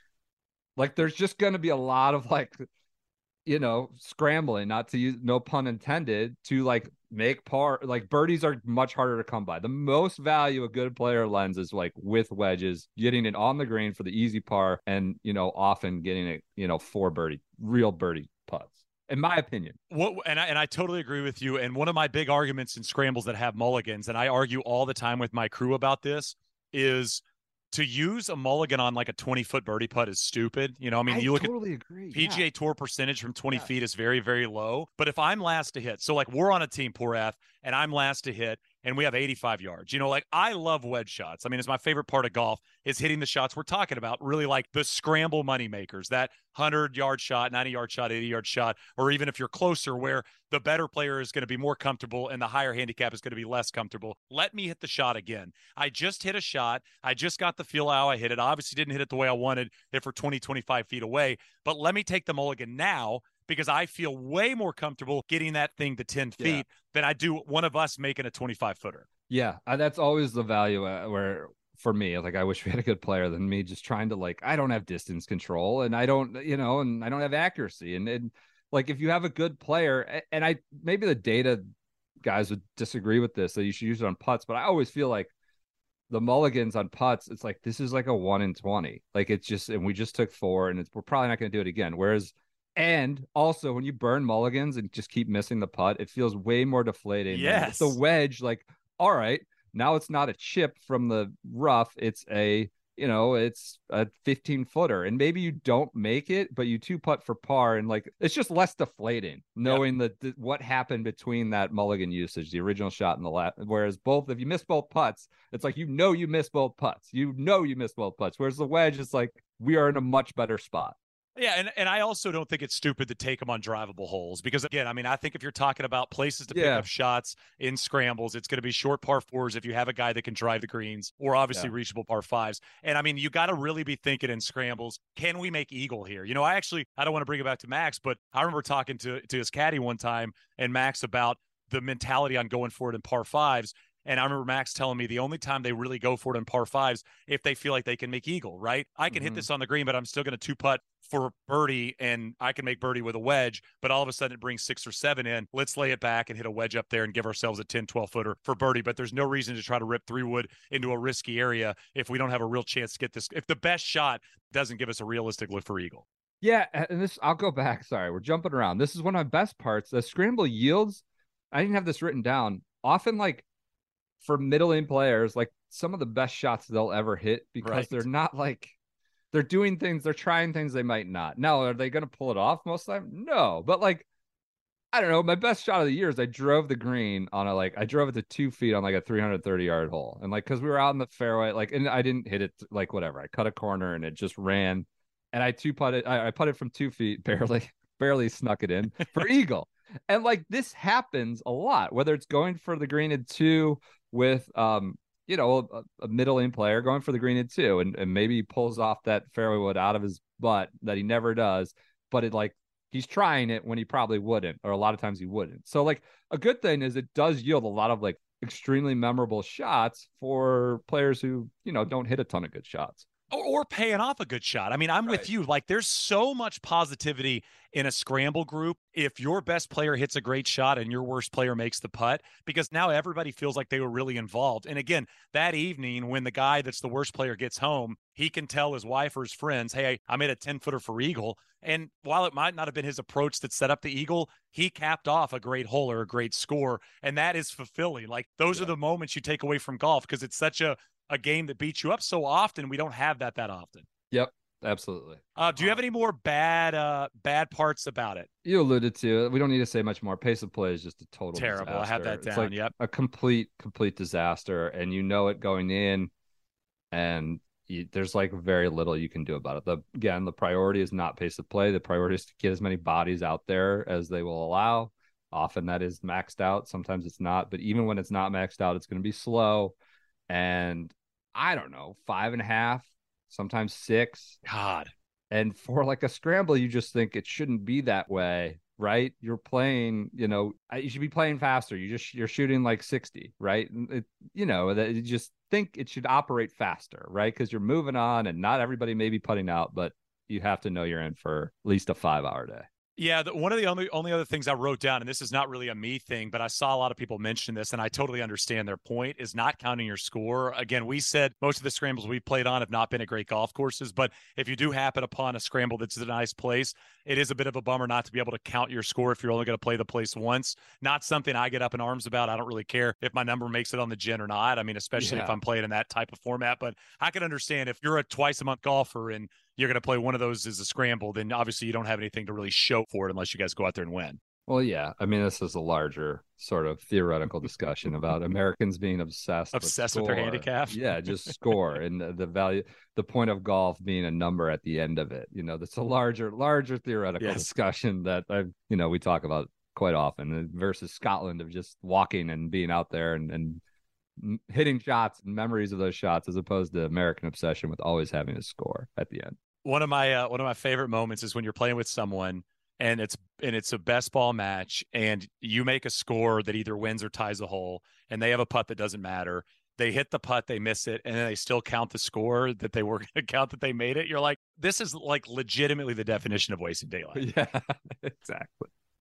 like, there's just going to be a lot of like, you know, scrambling, not to use, no pun intended, to like make par. Like, birdies are much harder to come by. The most value a good player lends is like with wedges, getting it on the green for the easy par, and, you know, often getting it, you know, four birdie, real birdie putts, in my opinion. What, and I, and I totally agree with you. And one of my big arguments in scrambles that have mulligans, and I argue all the time with my crew about this, is to use a mulligan on like a twenty foot birdie putt is stupid. You know, I mean, I you look totally at agree. P G A yeah. Tour percentage from twenty yes. feet is very, very low. But if I'm last to hit, so like we're on a team, Porath, and I'm last to hit, and we have eighty-five yards, you know, like I love wedge shots. I mean, it's my favorite part of golf is hitting the shots we're talking about, really like the scramble money makers, that hundred yard shot, ninety yard shot, eighty yard shot, or even if you're closer where the better player is going to be more comfortable and the higher handicap is going to be less comfortable. Let me hit the shot again. I just hit a shot. I just got the feel how I hit it. Obviously didn't hit it the way I wanted if we're twenty, twenty-five feet away, but let me take the mulligan now, because I feel way more comfortable getting that thing to ten feet yeah. than I do one of us making a twenty-five footer. Yeah, that's always the value uh, where for me, like, I wish we had a good player than me just trying to, like, I don't have distance control and I don't, you know, and I don't have accuracy. And, and like, if you have a good player, and I, maybe the data guys would disagree with this, that you should use it on putts, but I always feel like the mulligans on putts, it's like, this is like a one in twenty. Like, it's just, and we just took four and it's, we're probably not going to do it again. Whereas, and also when you burn mulligans and just keep missing the putt, it feels way more deflating. Yes. The wedge, like, all right, now it's not a chip from the rough. It's a, you know, it's a fifteen footer, and maybe you don't make it, but you two putt for par, and like, it's just less deflating knowing yep. that th- what happened between that mulligan usage, the original shot and the last. Whereas both, if you miss both putts, it's like, you know, you missed both putts, you know, you missed both putts. Whereas the wedge, it's like, we are in a much better spot. Yeah, and, and I also don't think it's stupid to take them on drivable holes because, again, I mean, I think if you're talking about places to pick yeah. up shots in scrambles, it's going to be short par fours if you have a guy that can drive the greens, or obviously yeah. reachable par fives. And, I mean, you got to really be thinking in scrambles, can we make eagle here? You know, I actually, I don't want to bring it back to Max, but I remember talking to, to his caddy one time and Max about the mentality on going for it in par fives. And I remember Max telling me the only time they really go for it in par fives if they feel like they can make eagle, right? I can mm-hmm. hit this on the green, but I'm still going to two putt for birdie, and I can make birdie with a wedge, but all of a sudden it brings six or seven in. Let's lay it back and hit a wedge up there and give ourselves a ten, twelve footer for birdie. But there's no reason to try to rip three wood into a risky area if we don't have a real chance to get this, if the best shot doesn't give us a realistic look for eagle. Yeah, and this, I'll go back. Sorry, we're jumping around. This is one of my best parts. The scramble yields, I didn't have this written down, often like for middling players, like some of the best shots they'll ever hit, because right. they're not like, they're doing things, they're trying things they might not. Now, are they going to pull it off most of the time? No, but like, I don't know. My best shot of the year is I drove the green on a, like, I drove it to two feet on like a three hundred thirty yard hole. And like, cause we were out in the fairway, like, and I didn't hit it, like, whatever. I cut a corner and it just ran, and I two putted, I, I putted from two feet, barely, barely snuck it in for eagle. And like this happens a lot, whether it's going for the green in two with um, you know, a, a middle lane player going for the green in two, and, and maybe he pulls off that fairway wood out of his butt that he never does, but it like he's trying it when he probably wouldn't, or a lot of times he wouldn't. So like a good thing is it does yield a lot of like extremely memorable shots for players who, you know, don't hit a ton of good shots. Or, or paying off a good shot. I mean, I'm right with you. Like, there's so much positivity in a scramble group if your best player hits a great shot and your worst player makes the putt, because now everybody feels like they were really involved. And again, that evening when the guy that's the worst player gets home, he can tell his wife or his friends, hey, I made a ten-footer for eagle. And while it might not have been his approach that set up the eagle, he capped off a great hole or a great score. And that is fulfilling. Like, those yeah. are the moments you take away from golf, because it's such a a game that beats you up so often. We don't have that that often. Yep, absolutely. Uh, do you have any more bad uh, bad parts about it? You alluded to it. We don't need to say much more. Pace of play is just a total terrible. disaster. I have that down. It's like yep, a complete, complete disaster, and you know it going in, and you, there's like very little you can do about it. The again, the priority is not pace of play. The priority is to get as many bodies out there as they will allow. Often that is maxed out. Sometimes it's not, but even when it's not maxed out, it's going to be slow. And I don't know, five and a half, sometimes six. God. And for like a scramble, you just think it shouldn't be that way, right? You're playing, you know, you should be playing faster. You just, you're shooting like sixty, right? It, you know, that you just think it should operate faster, right? Because you're moving on and not everybody may be putting out, but you have to know you're in for at least a five hour day. Yeah, the, one of the only only other things I wrote down, and this is not really a me thing, but I saw a lot of people mention this, and I totally understand their point, is not counting your score. Again, we said most of the scrambles we played on have not been at great golf courses, but if you do happen upon a scramble that's a nice place, it is a bit of a bummer not to be able to count your score if you're only going to play the place once. Not something I get up in arms about. I don't really care if my number makes it on the gin or not. I mean, especially yeah. if I'm playing in that type of format, but I can understand if you're a twice a month golfer and you're going to play one of those as a scramble, then obviously you don't have anything to really show for it unless you guys go out there and win. Well, yeah. I mean, this is a larger sort of theoretical discussion about Americans being obsessed obsessed with, with their handicap. Yeah, just score and the, the value, the point of golf being a number at the end of it. You know, that's a larger, larger theoretical yes. discussion that I, you know, we talk about quite often versus Scotland of just walking and being out there and, and hitting shots and memories of those shots, as opposed to American obsession with always having a score at the end. One of my uh, one of my favorite moments is when you're playing with someone and it's and it's a best ball match and you make a score that either wins or ties a hole and they have a putt that doesn't matter. They hit the putt, they miss it, and then they still count the score that they were going to count that they made it. You're like, this is like legitimately the definition of wasting daylight. Yeah, exactly.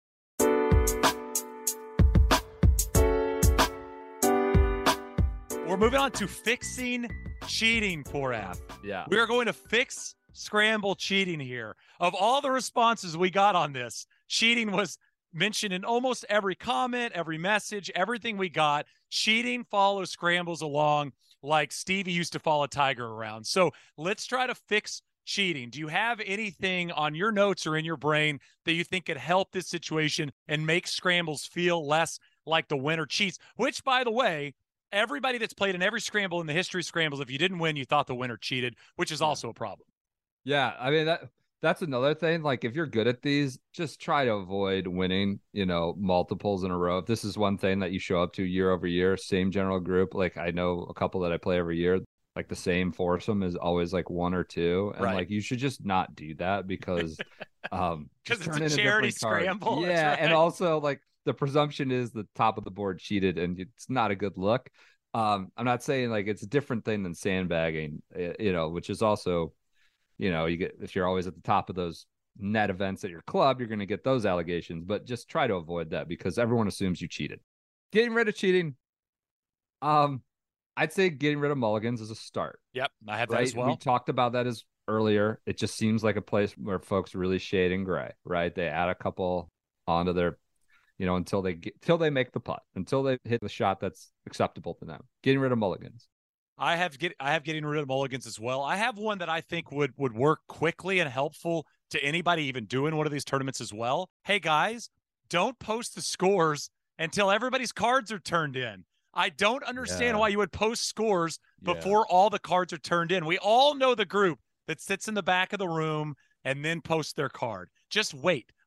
We're moving on to fixing cheating, Porath. Yeah. We are going to fix scramble cheating here. Of all the responses we got on this, cheating was mentioned in almost every comment, every message, everything we got. Cheating follows scrambles along like Stevie used to follow Tiger around. So let's try to fix cheating. Do you have anything on your notes or in your brain that you think could help this situation and make scrambles feel less like the winner cheats? Which, by the way, everybody that's played in every scramble in the history of scrambles, if you didn't win, you thought the winner cheated, which is also a problem. Yeah, I mean, that that's another thing. Like, if you're good at these, just try to avoid winning, you know, multiples in a row. If this is one thing that you show up to year over year, same general group, like I know a couple that I play every year, like the same foursome is always like one or two. And right. like, you should just not do that because um, because it's a charity a scramble. Yeah. Right. And also, like, the presumption is the top of the board cheated and it's not a good look. Um, I'm not saying like it's a different thing than sandbagging, you know, which is also, you know, you get, if you're always at the top of those net events at your club, you're going to get those allegations, but just try to avoid that because everyone assumes you cheated. Getting rid of cheating. Um, I'd say getting rid of mulligans is a start. Yep. I have right? that as well. We talked about that as earlier. It just seems like a place where folks really shade in gray, right? They add a couple onto their, you know, until they get, until they make the putt, until they hit the shot that's acceptable to them. Getting rid of mulligans. I have get I have getting rid of mulligans as well. I have one that I think would would work quickly and helpful to anybody even doing one of these tournaments as well. Hey guys, don't post the scores until everybody's cards are turned in. I don't understand yeah. why you would post scores before yeah. all the cards are turned in. We all know the group that sits in the back of the room and then posts their card. Just wait.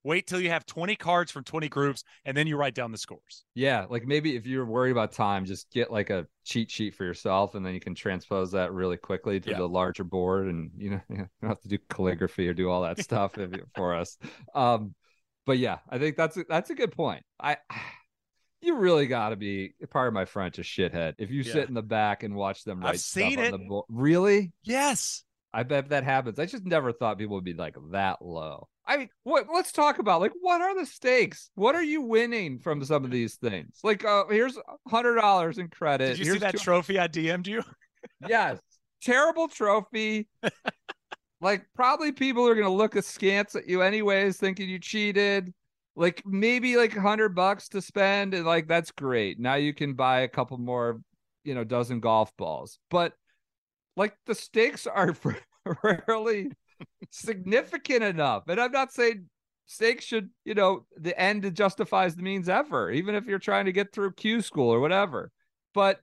Wait till you have twenty cards from twenty groups, and then you write down the scores. Yeah, like maybe if you're worried about time, just get like a cheat sheet for yourself, and then you can transpose that really quickly to yeah. the larger board, and you know you don't have to do calligraphy or do all that stuff for us. Um, but yeah, I think that's a, that's a good point. I you really got to be, pardon my French, a shithead if you yeah. sit in the back and watch them write I've stuff seen on it. the board. Really? Yes. I bet that happens. I just never thought people would be like that low. I mean, what? Let's talk about like what are the stakes? What are you winning from some of these things? Like, uh, here's a hundred dollars in credit. Did you here's see that two- trophy I D M'd you? Yes, terrible trophy. Like, probably people are gonna look askance at you anyways, thinking you cheated. Like maybe like a hundred bucks to spend, and like that's great. Now you can buy a couple more, you know, dozen golf balls. But like the stakes are rarely significant enough. And I'm not saying stakes should, you know, the end justifies the means ever, even if you're trying to get through Q school or whatever. But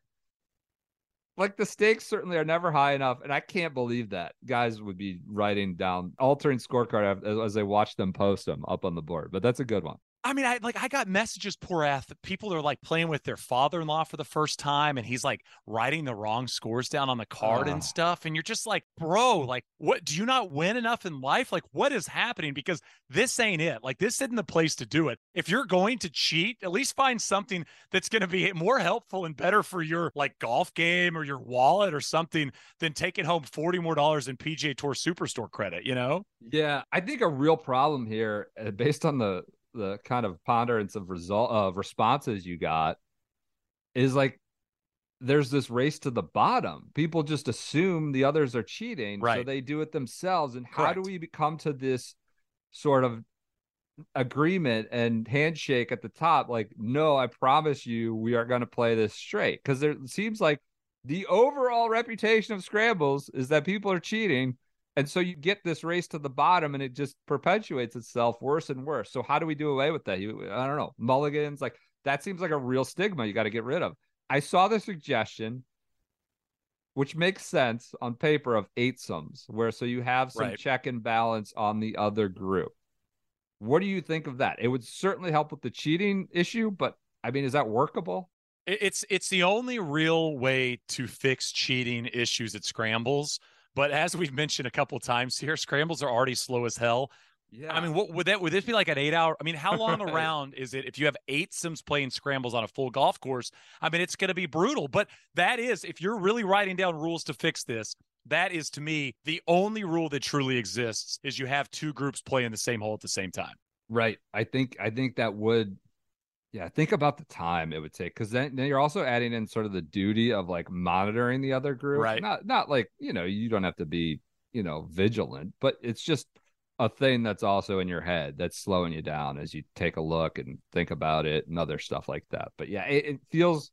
like the stakes certainly are never high enough. And I can't believe that guys would be writing down, altering scorecard as, as they watch them post them up on the board. But that's a good one. I mean, I like I got messages, Porath, that people are like playing with their father-in-law for the first time, and he's like writing the wrong scores down on the card uh. and stuff. And you're just like, bro, like, what? Do you not win enough in life? Like, what is happening? Because this ain't it. Like, this isn't the place to do it. If you're going to cheat, at least find something that's going to be more helpful and better for your like golf game or your wallet or something than taking home forty more dollars in P G A Tour Superstore credit. You know? Yeah, I think a real problem here, uh, based on the. the kind of ponderance of result of responses you got is like there's this race to the bottom. People just assume the others are cheating, right. so they do it themselves. And how Correct. do we come to this sort of agreement and handshake at the top? Like, no, I promise you we are going to play this straight. Because there seems like the overall reputation of scrambles is that people are cheating. And so you get this race to the bottom, and it just perpetuates itself worse and worse. So how do we do away with that? You, I don't know. Mulligans, like that seems like a real stigma you got to get rid of. I saw the suggestion, which makes sense on paper, of eightsomes, where so you have some right. check and balance on the other group. What do you think of that? It would certainly help with the cheating issue, but I mean, is that workable? It's it's the only real way to fix cheating issues at scrambles. But as we've mentioned a couple of times here, scrambles are already slow as hell. Yeah. I mean, what would that would this be like an eight hour? I mean, how long right. around is it if you have eight sims playing scrambles on a full golf course? I mean, it's going to be brutal. But that is, if you're really writing down rules to fix this, that is to me the only rule that truly exists is you have two groups playing the same hole at the same time. Right. I think I think that would. Yeah, think about the time it would take, because then, then you're also adding in sort of the duty of like monitoring the other group. Right. Not not like, you know, you don't have to be, you know, vigilant, but it's just a thing that's also in your head that's slowing you down as you take a look and think about it and other stuff like that. But yeah, it, it feels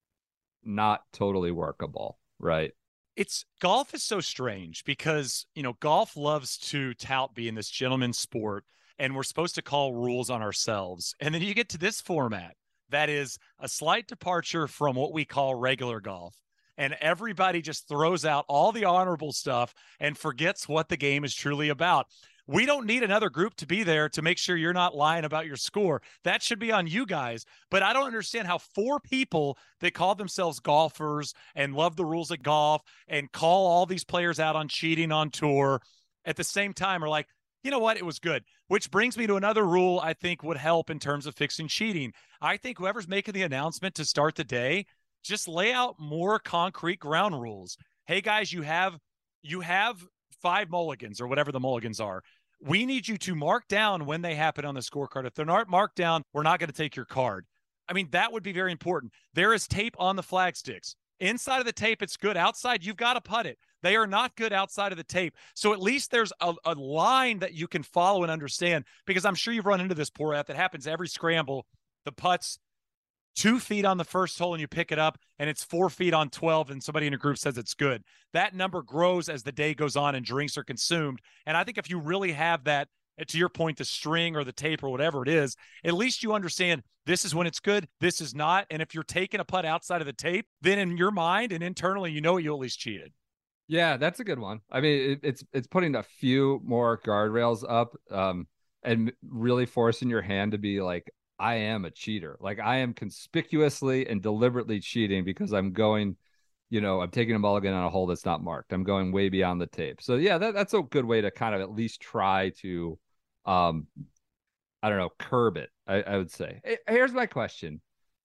not totally workable, right? It's golf is so strange because, you know, golf loves to tout being this gentleman's sport. And we're supposed to call rules on ourselves. And then you get to this format that is a slight departure from what we call regular golf. And everybody just throws out all the honorable stuff and forgets what the game is truly about. We don't need another group to be there to make sure you're not lying about your score. That should be on you guys. But I don't understand how four people that call themselves golfers and love the rules of golf and call all these players out on cheating on tour at the same time are like, you know what? It was good. Which brings me to another rule I think would help in terms of fixing cheating. I think whoever's making the announcement to start the day, just lay out more concrete ground rules. Hey guys, you have you have five mulligans or whatever the mulligans are. We need you to mark down when they happen on the scorecard. If they're not marked down, we're not going to take your card. I mean, that would be very important. There is tape on the flag sticks. Inside of the tape, it's good. Outside, you've got to putt it. They are not good outside of the tape. So at least there's a, a line that you can follow and understand, because I'm sure you've run into this, Porath. That happens every scramble. The putt's two feet on the first hole and you pick it up and it's four feet on twelve and somebody in your group says it's good. That number grows as the day goes on and drinks are consumed. And I think if you really have that, to your point, the string or the tape or whatever it is, at least you understand this is when it's good, this is not. And if you're taking a putt outside of the tape, then in your mind and internally, you know you at least cheated. Yeah, that's a good one. I mean, it, it's it's putting a few more guardrails up. Um, and really forcing your hand to be like, I am a cheater. Like I am conspicuously and deliberately cheating because I'm going, you know, I'm taking a mulligan on a hole that's not marked. I'm going way beyond the tape. So yeah, that, that's a good way to kind of at least try to, um, I don't know, curb it. I, I would say. Here's my question: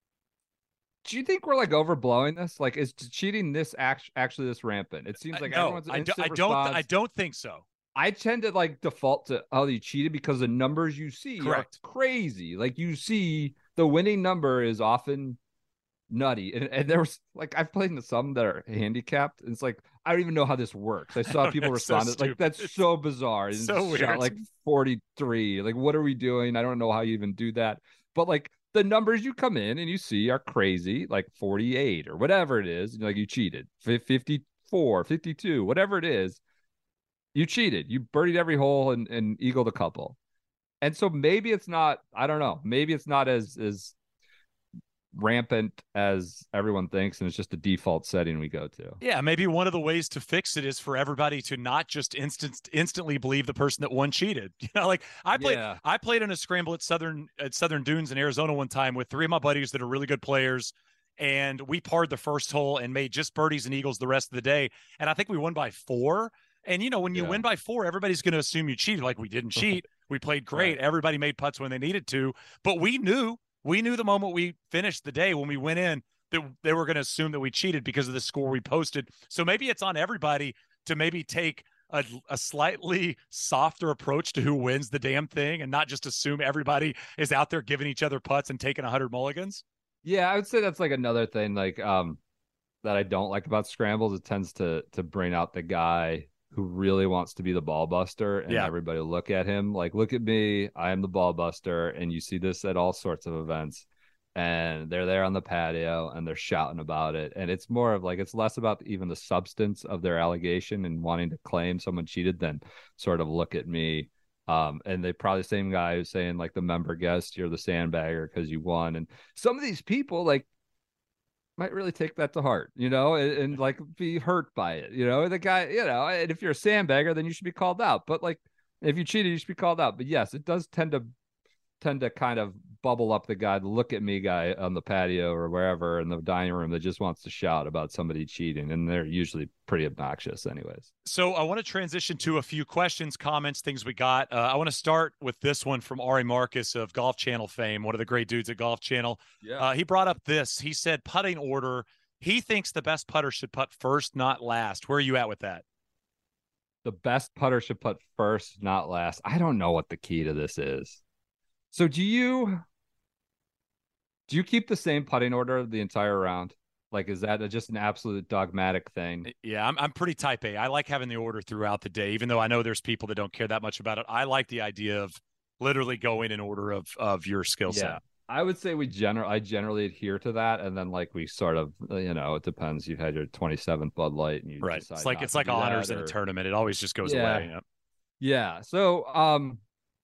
do you think we're like overblowing this? Like, is cheating this act- actually this rampant? It seems like uh, no, everyone's I, do, instant I don't. response. I don't think so. I tend to like default to, oh, you cheated because the numbers you see Correct. are crazy. Like you see the winning number is often nutty. And, and there was like, I've played in some that are handicapped. And it's like, I don't even know how this works. I saw people respond so like, that's so bizarre. It's and so weird. Shot like forty-three. Like, what are we doing? I don't know how you even do that. But like the numbers you come in and you see are crazy, like forty-eight or whatever it is. Like you cheated, fifty-four, fifty-two, whatever it is. You cheated. You birdied every hole and, and eagled a couple. And so maybe it's not, I don't know, maybe it's not as as rampant as everyone thinks, and it's just a default setting we go to. Yeah, maybe one of the ways to fix it is for everybody to not just instant instantly believe the person that won cheated. You know, like I played Yeah. I played in a scramble at Southern at Southern Dunes in Arizona one time with three of my buddies that are really good players. And we parred the first hole and made just birdies and eagles the rest of the day. And I think we won by four. And, you know, when you Yeah. win by four, everybody's going to assume you cheated. Like, we didn't cheat. We played great. Right. Everybody made putts when they needed to. But we knew, we knew the moment we finished the day when we went in that they were going to assume that we cheated because of the score we posted. So maybe it's on everybody to maybe take a, a slightly softer approach to who wins the damn thing and not just assume everybody is out there giving each other putts and taking one hundred mulligans. Yeah, I would say that's like another thing like um that I don't like about scrambles. It tends to to bring out the guy who really wants to be the ball buster, and yeah. everybody look at him like, look at me, I am the ball buster. And you see this at all sorts of events, and they're there on the patio and they're shouting about it. And it's more of like, it's less about even the substance of their allegation and wanting to claim someone cheated than sort of look at me. Um, and they probably the same guy who's saying like the member guest, you're the sandbagger because you won. And some of these people like might really take that to heart, you know, and, and like be hurt by it. You know, the guy, you know, and if you're a sandbagger, then you should be called out. But like if you cheated, you should be called out. But yes, it does tend to tend to kind of bubble up the guy, the look at me guy on the patio or wherever in the dining room that just wants to shout about somebody cheating. And they're usually pretty obnoxious anyways. So I want to transition to a few questions, comments, things we got. Uh, I want to start with this one from Ari Marcus of Golf Channel fame, one of the great dudes at Golf Channel. Yeah. Uh, he brought up this. He said putting order. He thinks the best putter should putt first, not last. Where are you at with that? The best putter should putt first, not last. I don't know what the key to this is. So do you do you keep the same putting order the entire round? Like, is that a, just an absolute dogmatic thing? Yeah, I'm I'm pretty type A. I like having the order throughout the day, even though I know there's people that don't care that much about it. I like the idea of literally going in order of of your skill set. Yeah, I would say we general I generally adhere to that, and then like we sort of, you know, it depends. You've had your twenty-seventh Bud Light, and you right. decide It's like not it's to like do honors that, in or... a tournament. It always just goes yeah. away. Yep. Yeah. So, um.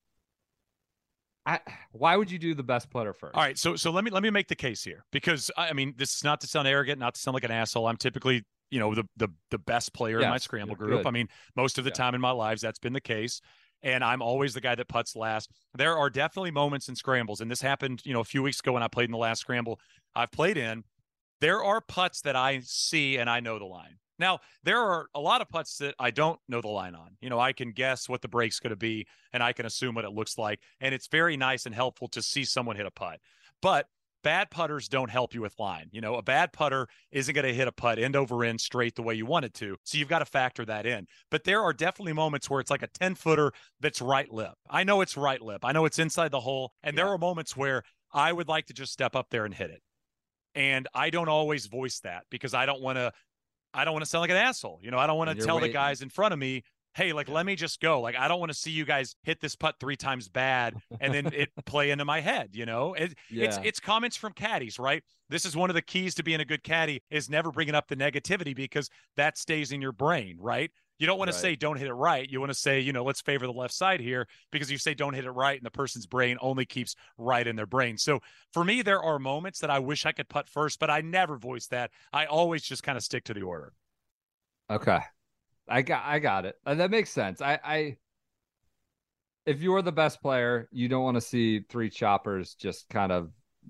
I, why would you do the best putter first? All right, so so let me let me make the case here, because I mean, this is not to sound arrogant, not to sound like an asshole. I'm typically, you know, the the the best player yes, in my scramble group. good. I mean, most of the yeah. time in my lives that's been the case, and I'm always the guy that putts last. There are definitely moments in scrambles, and this happened, you know, a few weeks ago when I played in the last scramble I've played in. There are putts that I see and I know the line. Now, there are a lot of putts that I don't know the line on. You know, I can guess what the break's going to be, and I can assume what it looks like, and it's very nice and helpful to see someone hit a putt. But bad putters don't help you with line. You know, a bad putter isn't going to hit a putt end over end straight the way you want it to, so you've got to factor that in. But there are definitely moments where it's like a ten-footer that's right lip. I know it's right lip. I know it's inside the hole, and yeah. there are moments where I would like to just step up there and hit it. And I don't always voice that because I don't want to I don't want to sound like an asshole. You know, I don't want to tell waiting. the guys in front of me, hey, like, yeah. let me just go. Like, I don't want to see you guys hit this putt three times bad and then it play into my head, you know? It, yeah. It's it's comments from caddies, right? This is one of the keys to being a good caddy is never bringing up the negativity because that stays in your brain, right? You don't want right. to say don't hit it right. You want to say, you know, let's favor the left side here because you say don't hit it right and the person's brain only keeps right in their brain. So for me, there are moments that I wish I could putt first, but I never voice that. I always just kind of stick to the order. Okay. I got I got it. Uh, that makes sense. I, I if you're the best player, you don't want to see three choppers just kind of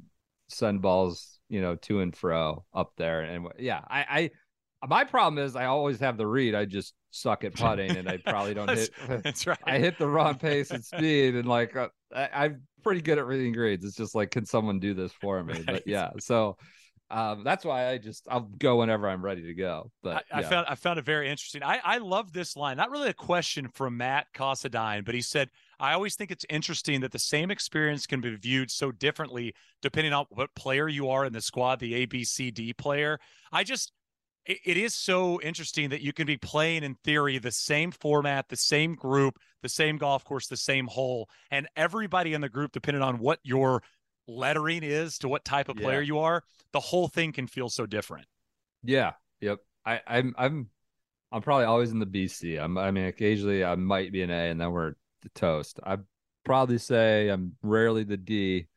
send balls, you know, to and fro up there. And yeah, I, I my problem is I always have the read. I just suck at putting, and I probably don't that's, hit. That's right. I hit the wrong pace and speed, and like uh, I, I'm pretty good at reading grades. It's just like, can someone do this for me? Right. But yeah, so um, that's why I just I'll go whenever I'm ready to go. But I, I yeah. found I found it very interesting. I I love this line. Not really a question from Matt Casadine, but he said, I always think it's interesting that the same experience can be viewed so differently depending on what player you are in the squad, the A, B, C, D player. I just, it, it is so interesting that you can be playing, in theory, the same format, the same group, the same golf course, the same hole, and everybody in the group, depending on what your lettering is to what type of player Yeah. you are, the whole thing can feel so different. Yeah. Yep. I, I'm I'm I'm probably always in the B C. I'm I mean occasionally I might be an A, and then we're the toast. I'd probably say I'm rarely the D.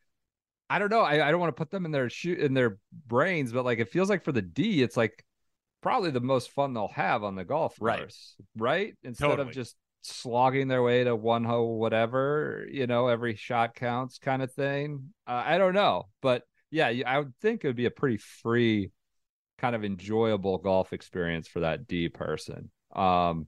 I don't know. I, I don't want to put them in their shoot in their brains, but like it feels like for the D, it's like probably the most fun they'll have on the golf course, right? right? Instead Totally. of just slogging their way to one hole, whatever, you know, every shot counts kind of thing. Uh, I don't know, but yeah, I would think it would be a pretty free, kind of enjoyable golf experience for that D person. Um,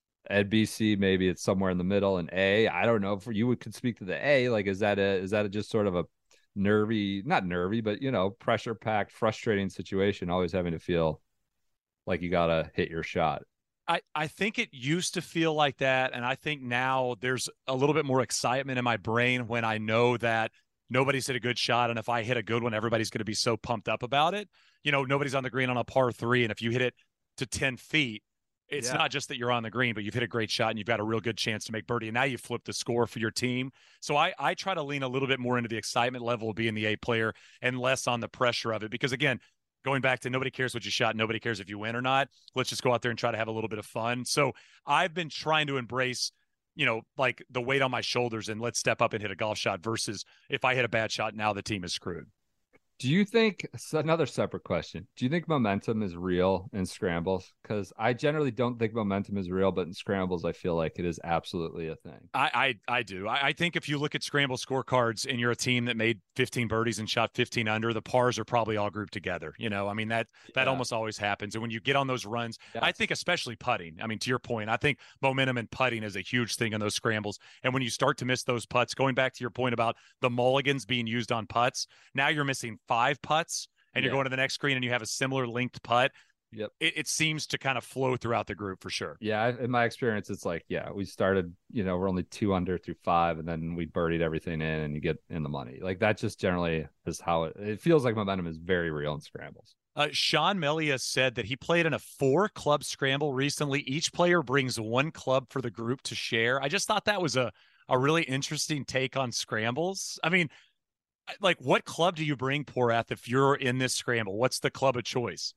at B C, maybe it's somewhere in the middle. And A, I don't know. For you, could speak to the A. Like, is that a is that a just sort of a nervy, not nervy, but you know, pressure packed, frustrating situation? Always having to feel like you gotta hit your shot. I, I think it used to feel like that. And I think now there's a little bit more excitement in my brain when I know that nobody's hit a good shot. And if I hit a good one, everybody's going to be so pumped up about it. You know, nobody's on the green on a par three. And if you hit it to ten feet, it's Yeah. not just that you're on the green, but you've hit a great shot and you've got a real good chance to make birdie. And now you've flipped the score for your team. So I, I try to lean a little bit more into the excitement level of being the A player and less on the pressure of it. Because again, going back to nobody cares what you shot, nobody cares if you win or not. Let's just go out there and try to have a little bit of fun. So I've been trying to embrace, you know, like the weight on my shoulders and let's step up and hit a golf shot versus if I hit a bad shot, now the team is screwed. Do you think, another separate question, do you think momentum is real in scrambles? Because I generally don't think momentum is real, but in scrambles, I feel like it is absolutely a thing. I I, I do. I, I think if you look at scramble scorecards and you're a team that made fifteen birdies and shot fifteen under, the pars are probably all grouped together. You know, I mean, that that Yeah. almost always happens. And when you get on those runs, Yes. I think especially putting, I mean, to your point, I think momentum and putting is a huge thing in those scrambles. And when you start to miss those putts, going back to your point about the mulligans being used on putts, now you're missing five putts and you're Yeah. going to the next screen and you have a similar linked putt. Yep. It, it seems to kind of flow throughout the group for sure. Yeah, in my experience, it's like, yeah, we started, you know, we're only two under through five, and then we birdied everything in, and you get in the money. Like that just generally is how it, it feels like momentum is very real in scrambles. Uh, Sean Melia said that he played in a four club scramble recently. Each player brings one club for the group to share. I just thought that was a, a really interesting take on scrambles. I mean, like what club do you bring, Porath, if you're in this scramble? What's the club of choice?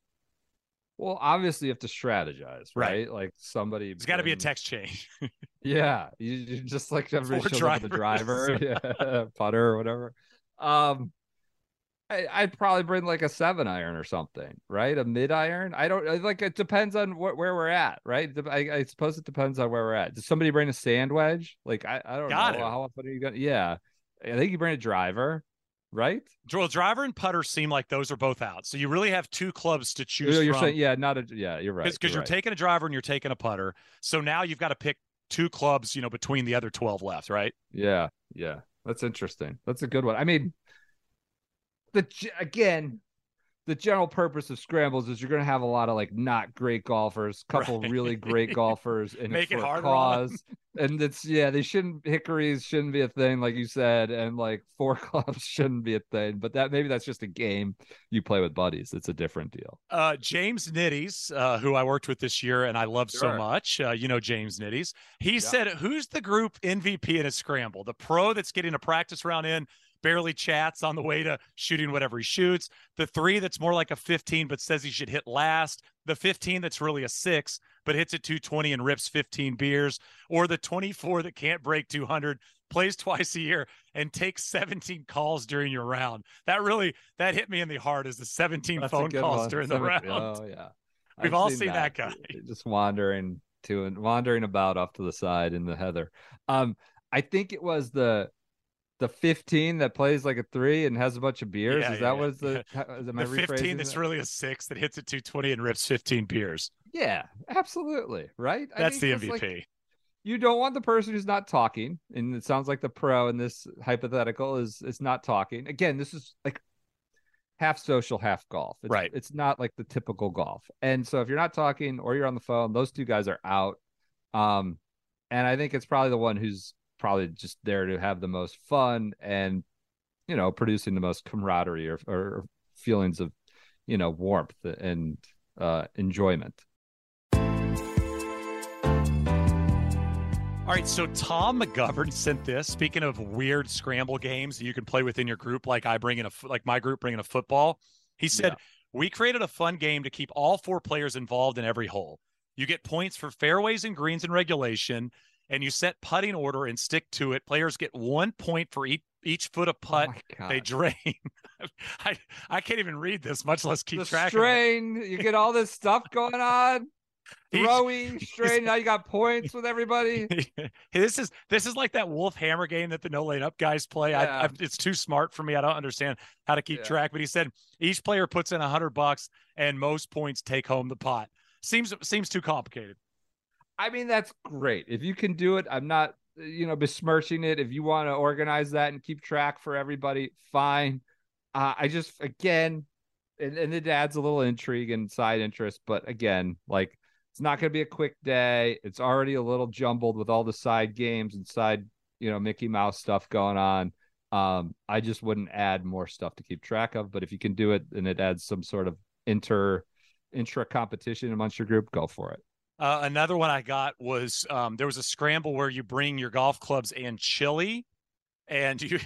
Well, obviously you have to strategize, right? Right. Like somebody, It's got to be a brings- text change. Yeah, you, you just like everybody Four shows up with a driver, yeah, putter or whatever. Um, I, I'd probably bring like a seven iron or something, right? A mid iron. I don't like. It depends on wh- where we're at, right? I, I suppose it depends on where we're at. Does somebody bring a sand wedge? Like I, I don't Got know it. how often are you gonna? Yeah, I think you bring a driver, right? Well, driver and putter seem like those are both out. So you really have two clubs to choose You're from. saying, yeah, not a, yeah, you're right. Because you're, right. taking a driver and you're taking a putter. So now you've got to pick two clubs, you know, between the other twelve left, right? Yeah, yeah, that's interesting. That's a good one. I mean, the again, the general purpose of scrambles is you're going to have a lot of like not great golfers, couple Right. really great golfers, and Make it it for a harder on them. cause. And it's yeah, they shouldn't hickories shouldn't be a thing, like you said, and like four clubs shouldn't be a thing. But that maybe that's just a game you play with buddies. It's a different deal. Uh, James Nitties, uh, who I worked with this year and I love so Sure. much, uh, you know James Nitties. He Yeah. said, "Who's the group M V P in a scramble? The pro that's getting a practice round in, barely chats on the way to shooting whatever he shoots. The three that's more like a fifteen but says he should hit last. The fifteen that's really a six but hits at two twenty and rips fifteen beers. Or the twenty-four that can't break two hundred, plays twice a year and takes seventeen calls during your round." That really, that hit me in the heart as the seventeen That's a phone good calls one. during Seven- the round. Oh yeah, We've I've all seen that guy. Just wandering to and wandering about off to the side in the heather. Um, I think it was the the fifteen that plays like a three and has a bunch of beers. Yeah, Is yeah, that yeah. what the Yeah. is, am I The fifteen rephrasing that's that? really a six that hits at two twenty and rips fifteen beers. Yeah, absolutely. Right. I That's think the just like M V P. you don't want the person who's not talking, and it sounds like the pro in this hypothetical is is not talking. Again, this is like half social, half golf. It's, Right. It's not like the typical golf. And so if you're not talking or you're on the phone, those two guys are out. Um, and I think it's probably the one who's probably just there to have the most fun and, you know, producing the most camaraderie or, or feelings of, you know, warmth and uh, enjoyment. All right, so Tom McGovern sent this. Speaking of weird scramble games you can play within your group, like I bring in a like my group bringing a football. He said, yeah. We created a fun game to keep all four players involved in every hole. You get points for fairways and greens in regulation, and you set putting order and stick to it. Players get one point for each each foot of putt oh they drain. I I can't even read this, much less keep the track strain, of it. You get all this stuff going on. Throwing strain. Now you got points with everybody. this is this is like that Wolf Hammer game that the no lane up guys play. Yeah. I, I, it's too smart for me. I don't understand how to keep yeah. track. But he said each player puts in a hundred bucks, and most points take home the pot. Seems seems too complicated. I mean, that's great if you can do it. I'm not, you know, besmirching it. If you want to organize that and keep track for everybody, fine. Uh, I just again, and, and it adds a little intrigue and side interest. But again, like. It's not going to be a quick day. It's already a little jumbled with all the side games and side, you know, Mickey Mouse stuff going on. Um, I just wouldn't add more stuff to keep track of. But if you can do it and it adds some sort of inter intra competition amongst your group, go for it. Uh, another one I got was um, there was a scramble where you bring your golf clubs and chili, and you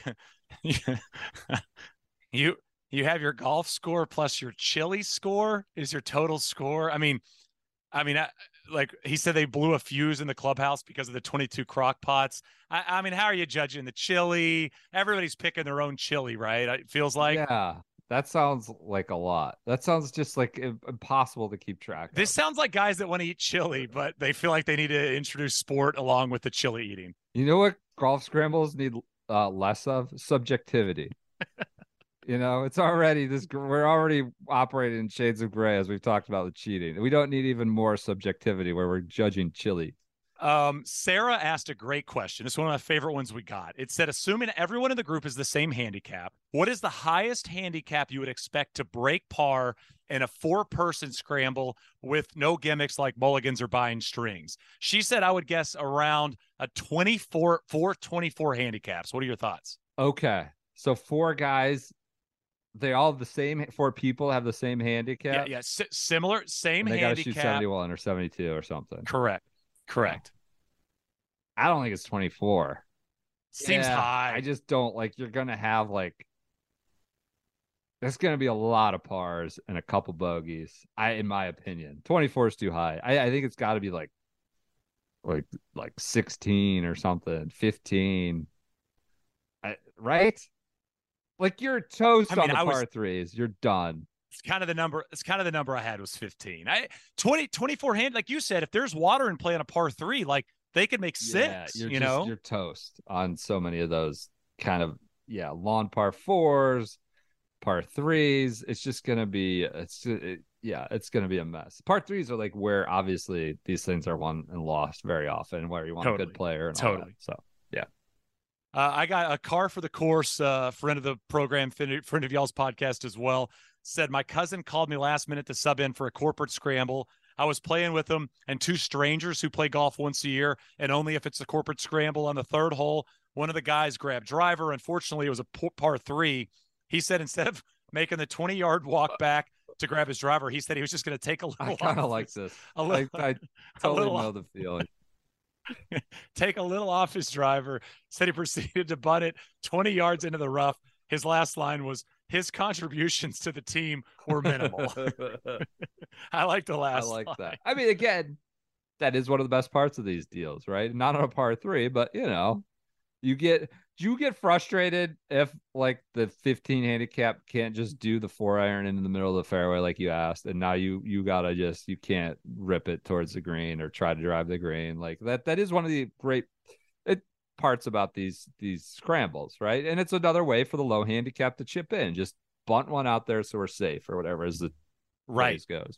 you you have your golf score plus your chili score is your total score. I mean. I mean, I, like he said, they blew a fuse in the clubhouse because of the twenty-two crock pots. I, I mean, how are you judging the chili? Everybody's picking their own chili, right? It feels like. Yeah, that sounds like a lot. That sounds just like impossible to keep track of. This sounds like guys that want to eat chili, but they feel like they need to introduce sport along with the chili eating. You know what golf scrambles need uh, less of? Subjectivity. You know, it's already this. We're already operating in shades of gray as we've talked about the cheating. We don't need even more subjectivity where we're judging chili. Um, Sarah asked a great question. It's one of my favorite ones we got. It said, assuming everyone in the group is the same handicap, what is the highest handicap you would expect to break par in a four-person scramble with no gimmicks like mulligans or buying strings? She said, I would guess around a twenty-four, four twenty-four handicaps. What are your thoughts? Okay, so four guys. They all have the same four people have the same handicap. Yeah, yeah, S- similar, same and they handicap. They got to shoot seventy-one or seventy-two or something. Correct, correct. I don't think it's twenty-four. Seems yeah, high. I just don't like. You're gonna have like. There's gonna be a lot of pars and a couple bogeys. I, in my opinion, twenty-four is too high. I, I think it's got to be like, like, like sixteen or something, fifteen. I, right. Like you're toast I mean, on the I par was, threes. You're done. It's kind of the number. It's kind of the number I had was fifteen. I twenty, twenty-four hand. Like you said, if there's water in play on a par three, like they could make six. Yeah, you just, know, you're toast on so many of those kind of yeah lawn par fours, par threes. It's just gonna be. It's it, yeah, it's gonna be a mess. Par threes are like where obviously these things are won and lost very often, where you want totally. a good player. And totally. All that, so yeah. Uh, I got a car for the course, uh, friend of the program, friend of y'all's podcast as well, said my cousin called me last minute to sub in for a corporate scramble. I was playing with them and two strangers who play golf once a year, and only if it's a corporate scramble. On the third hole, one of the guys grabbed driver. Unfortunately, it was a par three. He said instead of making the twenty-yard walk back to grab his driver, he said he was just going to take a little I kind of like this. A little, I, I totally know the feeling. Take a little off his driver. Said he proceeded to butt it twenty yards into the rough. His last line was, his contributions to the team were minimal. I like the last I like line. that. I mean, again, that is one of the best parts of these deals, right? Not on a par three, but you know, you get do you get frustrated if like the fifteen handicap can't just do the four iron into the middle of the fairway like you asked, and now you you gotta just you can't rip it towards the green or try to drive the green like that. That is one of the great. It parts about these these scrambles, right? And it's another way for the low handicap to chip in. Just bunt one out there so we're safe or whatever as the right phrase goes.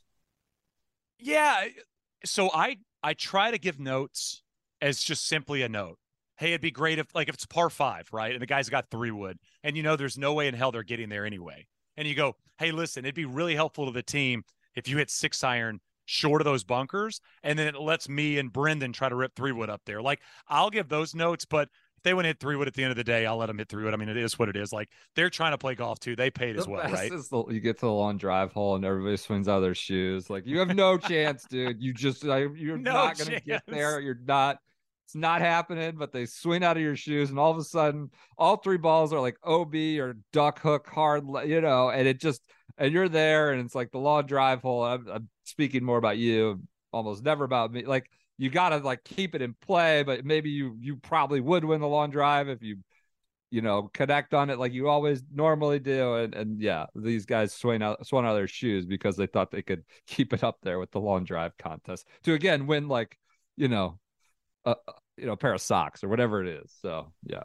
Yeah. So I I try to give notes as just simply a note. Hey, it'd be great if like if it's par five, right? And the guy's got three wood, and you know there's no way in hell they're getting there anyway. And you go, hey, listen, it'd be really helpful to the team if you hit six iron short of those bunkers, and then it lets me and Brendan try to rip three wood up there. Like I'll give those notes, but if they want to hit three wood at the end of the day, I'll let them hit three wood. I mean, it is what it is. Like they're trying to play golf too. They paid the as well, right? The, you get to the long drive hole and everybody swings out of their shoes. Like you have no chance, dude. You just you're no not gonna chance. get there. You're not. It's not happening. But they swing out of your shoes, and all of a sudden, all three balls are like O B or duck hook hard, you know. And it just and you're there, and it's like the long drive hole. I'm, I'm speaking more about you, almost never about me. Like you gotta like keep it in play, but maybe you you probably would win the long drive if you you know connect on it like you always normally do. And and yeah, these guys swing out swung out of their shoes because they thought they could keep it up there with the long drive contest to again win like you know a you know a pair of socks or whatever it is. So yeah.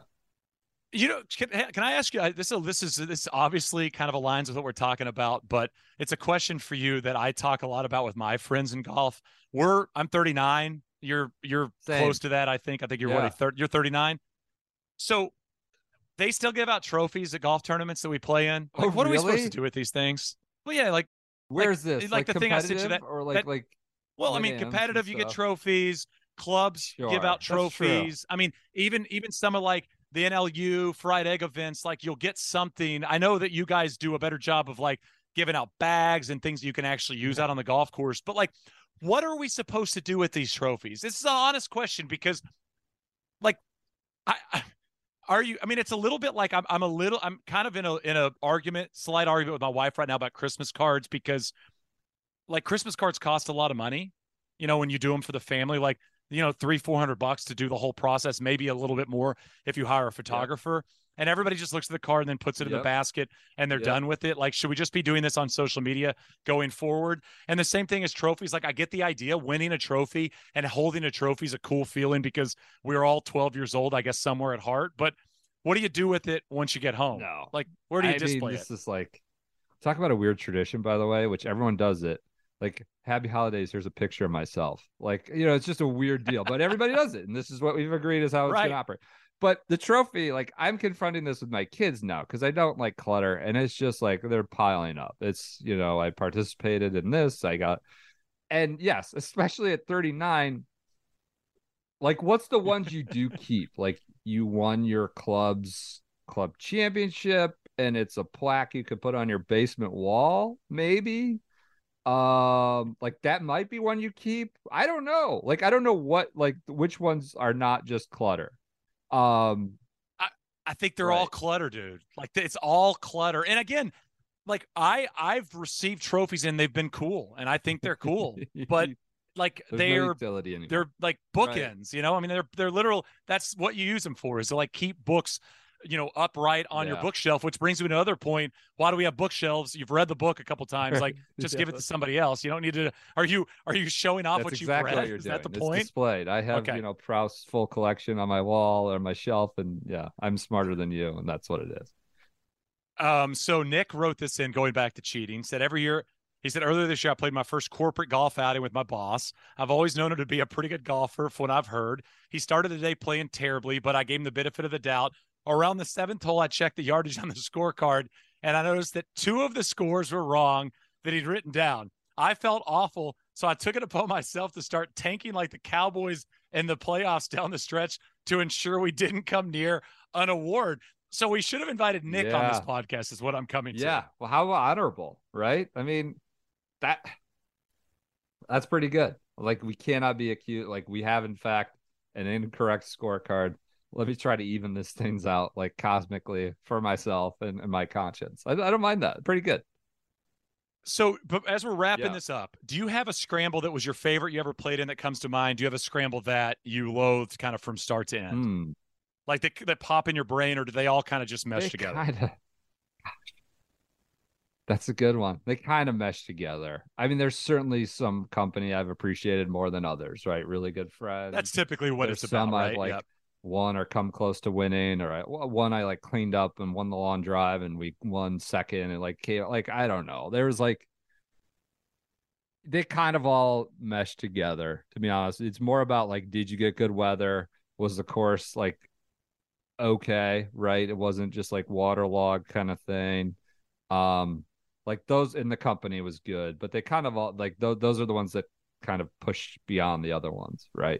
You know, can, can I ask you? This is this is this obviously kind of aligns with what we're talking about, but it's a question for you that I talk a lot about with my friends in golf. We're I'm thirty-nine. You're you're Same. close to that. I think. I think you're Yeah. what? thirty, you're thirty-nine. So they still give out trophies at golf tournaments that we play in. Like, Oh, what are we really? supposed to do with these things? Well, yeah, like Where's like, this? Like, Like, the thing I sent you competitive that or like that, like well, I mean, Win-Ams and competitive. You get stuff? trophies. Clubs Sure, give out that's true. trophies. I mean, even even some of like the N L U fried egg events, like you'll get something. I know that you guys do a better job of like giving out bags and things you can actually use out on the golf course. But like, what are we supposed to do with these trophies? This is an honest question because, like, I, I are you? I mean, it's a little bit like I'm. I'm a little. I'm kind of in a in a argument, slight argument with my wife right now about Christmas cards because, like, Christmas cards cost a lot of money. You know, when you do them for the family, like, you know, three, four hundred bucks to do the whole process, maybe a little bit more if you hire a photographer. Yep. And everybody just looks at the card and then puts it yep. in the basket and they're yep. done with it. Like, should we just be doing this on social media going forward? And the same thing as trophies. Like, I get the idea winning a trophy and holding a trophy is a cool feeling because we're all twelve years old, I guess, somewhere at heart. But what do you do with it once you get home? No. Like, where do you I display mean, this it? is like, talk about a weird tradition, by the way, which everyone does it. Like, happy holidays, here's a picture of myself. Like, you know, it's just a weird deal, but everybody does it. And this is what we've agreed is how it's right. going to operate. But the trophy, like, I'm confronting this with my kids now because I don't like clutter. And it's just like they're piling up. It's, you know, I participated in this. I got, and yes, especially at thirty-nine, like, what's the ones you do keep? Like, you won your club's club championship and it's a plaque you could put on your basement wall, maybe. Um, like that might be one you keep. I don't know. Like, I don't know what, like, which ones are not just clutter. Um, I, I think they're right. all clutter, dude. Like, it's all clutter. And again, like I, I've received trophies and they've been cool, and I think they're cool. But like There's they're no utility anymore. They're like bookends, right. you know. I mean, they're they're literal. That's what you use them for, is to like keep books, you know, upright on yeah. your bookshelf, which brings me to another point. Why do we have bookshelves? You've read the book a couple times. Like, just yeah. give it to somebody else. You don't need to. Are you are you showing off That's what exactly you've read? What you're Is doing. that the it's point? Displayed. I have okay. you know Proust's full collection on my wall or my shelf, and yeah, I'm smarter than you, and that's what it is. Um. So Nick wrote this in, going back to cheating. Said every year. He said, earlier this year, I played my first corporate golf outing with my boss. I've always known him to be a pretty good golfer from what I've heard. He started the day playing terribly, but I gave him the benefit of the doubt. Around the seventh hole, I checked the yardage on the scorecard, and I noticed that two of the scores were wrong that he'd written down. I felt awful, so I took it upon myself to start tanking like the Cowboys in the playoffs down the stretch to ensure we didn't come near an award. So we should have invited Nick yeah. on this podcast is what I'm coming yeah. to. Yeah, well, how honorable, right? I mean, that that's pretty good. Like, we cannot be accused. Like, we have, in fact, an incorrect scorecard. Let me try to even this things out, like, cosmically for myself and, and my conscience. I, I don't mind that. Pretty good. So, but as we're wrapping yeah. this up, do you have a scramble that was your favorite you ever played in that comes to mind? Do you have a scramble that you loathed kind of from start to end? Hmm. Like that, that pop in your brain, or do they all kind of just mesh they together? Kinda... That's a good one. They kind of mesh together. I mean, there's certainly some company I've appreciated more than others, right? Really good friends. That's typically what there's it's about, some right? I've like yep. won or come close to winning, or I, one I like cleaned up and won the long drive and we won second and like like I don't know. There was like they kind of all meshed together, to be honest. It's more about like, did you get good weather? Was the course like okay, right? It wasn't just like waterlogged kind of thing. Um, like those in the company was good, but they kind of all like th- those are the ones that kind of push beyond the other ones, right?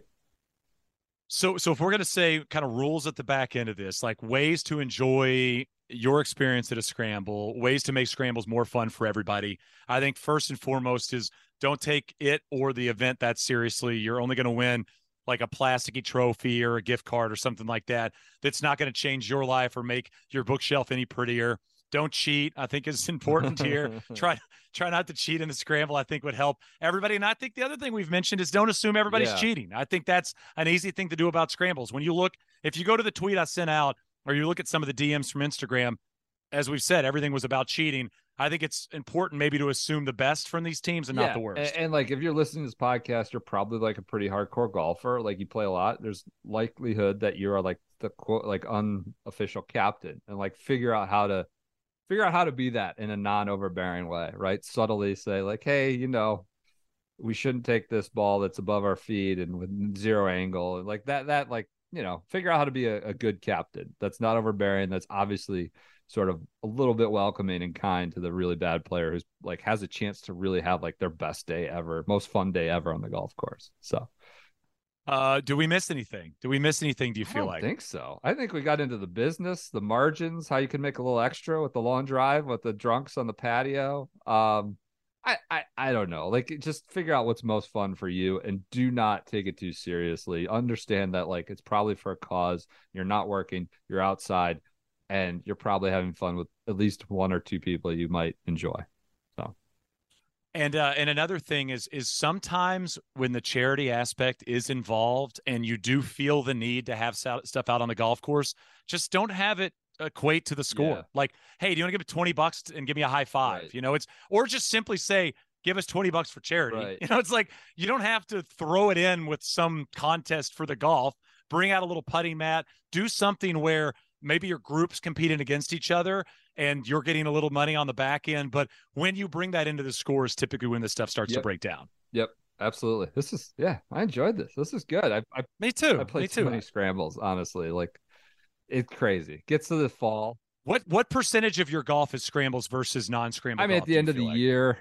So, so if we're going to say kind of rules at the back end of this, like ways to enjoy your experience at a scramble, ways to make scrambles more fun for everybody, I think first and foremost is don't take it or the event that seriously. You're only going to win like a plasticky trophy or a gift card or something like that. That's not going to change your life or make your bookshelf any prettier. Don't cheat, I think is important here. Try try not to cheat in the scramble, I think would help everybody. And I think the other thing we've mentioned is don't assume everybody's yeah. cheating. I think that's an easy thing to do about scrambles. When you look, if you go to the tweet I sent out or you look at some of the D Ms from Instagram, as we've said, everything was about cheating. I think it's important maybe to assume the best from these teams and yeah, not the worst. And, and like if you're listening to this podcast, you're probably like a pretty hardcore golfer. Like you play a lot. There's likelihood that you are like the like unofficial captain and like figure out how to figure out how to be that in a non-overbearing way, right? Subtly say like, hey, you know, we shouldn't take this ball that's above our feet and with zero angle and like that, that like, you know, figure out how to be a, a good captain. That's not overbearing. That's obviously sort of a little bit welcoming and kind to the really bad player who's like has a chance to really have like their best day ever, most fun day ever on the golf course. So Uh, do we miss anything? Do we miss anything? Do you feel I don't like? think so. I think we got into the business, the margins, how you can make a little extra with the long drive, with the drunks on the patio. Um, I, I, I don't know. Like, just figure out what's most fun for you, and do not take it too seriously. Understand that like it's probably for a cause. You're not working. You're outside, and you're probably having fun with at least one or two people you might enjoy. So. And uh, and another thing is is sometimes when the charity aspect is involved and you do feel the need to have stuff out on the golf course, just don't have it equate to the score. Yeah. Like, hey, do you want to give me twenty bucks and give me a high five? Right. You know, it's or just simply say, give us twenty bucks for charity. Right. You know, it's like you don't have to throw it in with some contest for the golf. Bring out a little putting mat. Do something where maybe your group's competing against each other and you're getting a little money on the back end. But when you bring that into the scores, typically when this stuff starts yep. to break down. Yep, absolutely. This is, yeah, I enjoyed this. This is good. I, I Me too. I played Me too too. many scrambles, honestly. Like, it's crazy. Gets to the fall. What what percentage of your golf is scrambles versus non-scramble I mean, golf, at the end of the like? year,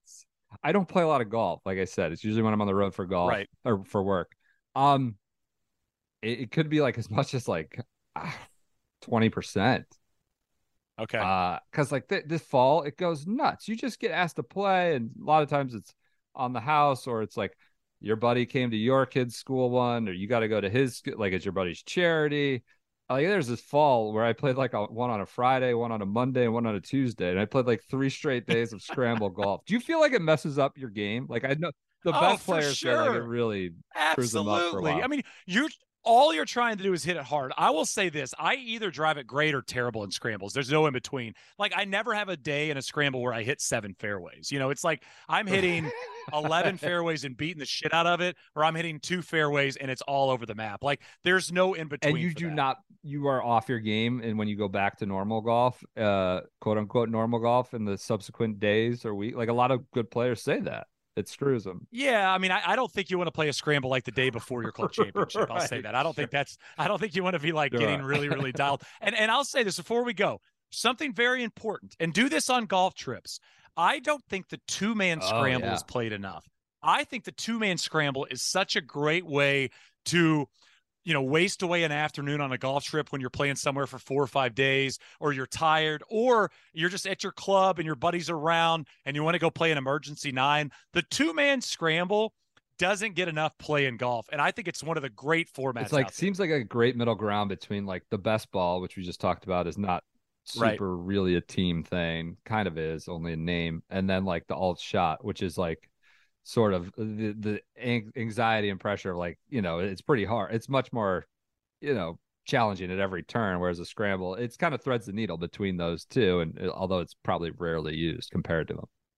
I don't play a lot of golf. Like I said, it's usually when I'm on the road for golf right. or for work. Um, it, it could be like as much as like ah, twenty percent. Okay. Uh, because like th- this fall, it goes nuts. You just get asked to play, and a lot of times it's on the house, or it's like your buddy came to your kid's school one, or you got to go to his, like it's your buddy's charity. Like there's this fall where I played like a, one on a Friday, one on a Monday, and one on a Tuesday, and I played like three straight days of scramble golf. Do you feel like it messes up your game? Like I know the oh, best players sure. say like it really screws them up for a while. I mean, you all you're trying to do is hit it hard. I will say this. I either drive it great or terrible in scrambles. There's no in between. Like I never have a day in a scramble where I hit seven fairways. You know, it's like I'm hitting eleven fairways and beating the shit out of it, or I'm hitting two fairways and it's all over the map. Like there's no in between. And you do that. not, you are off your game. And when you go back to normal golf, uh, quote unquote, normal golf in the subsequent days or week, like a lot of good players say that. It screws them. Yeah, I mean, I, I don't think you want to play a scramble like the day before your club championship. right, I'll say that. I don't sure. think that's. I don't think you want to be like sure. getting really, really dialed. And and I'll say this before we go. Something very important, and do this on golf trips. I don't think the two-man oh, scramble yeah. is played enough. I think the two-man scramble is such a great way to, you know, waste away an afternoon on a golf trip when you're playing somewhere for four or five days, or you're tired, or you're just at your club and your buddies are around and you want to go play an emergency nine. The two-man scramble doesn't get enough play in golf, and I think it's one of the great formats. It's like seems like a great middle ground between like the best ball, which we just talked about, is not super right. really a team thing, kind of is only a name, and then like the alt shot, which is like sort of the, the anxiety and pressure of like, you know, it's pretty hard. It's much more, you know, challenging at every turn, whereas a scramble, it's kind of threads the needle between those two. And although it's probably rarely used compared to them.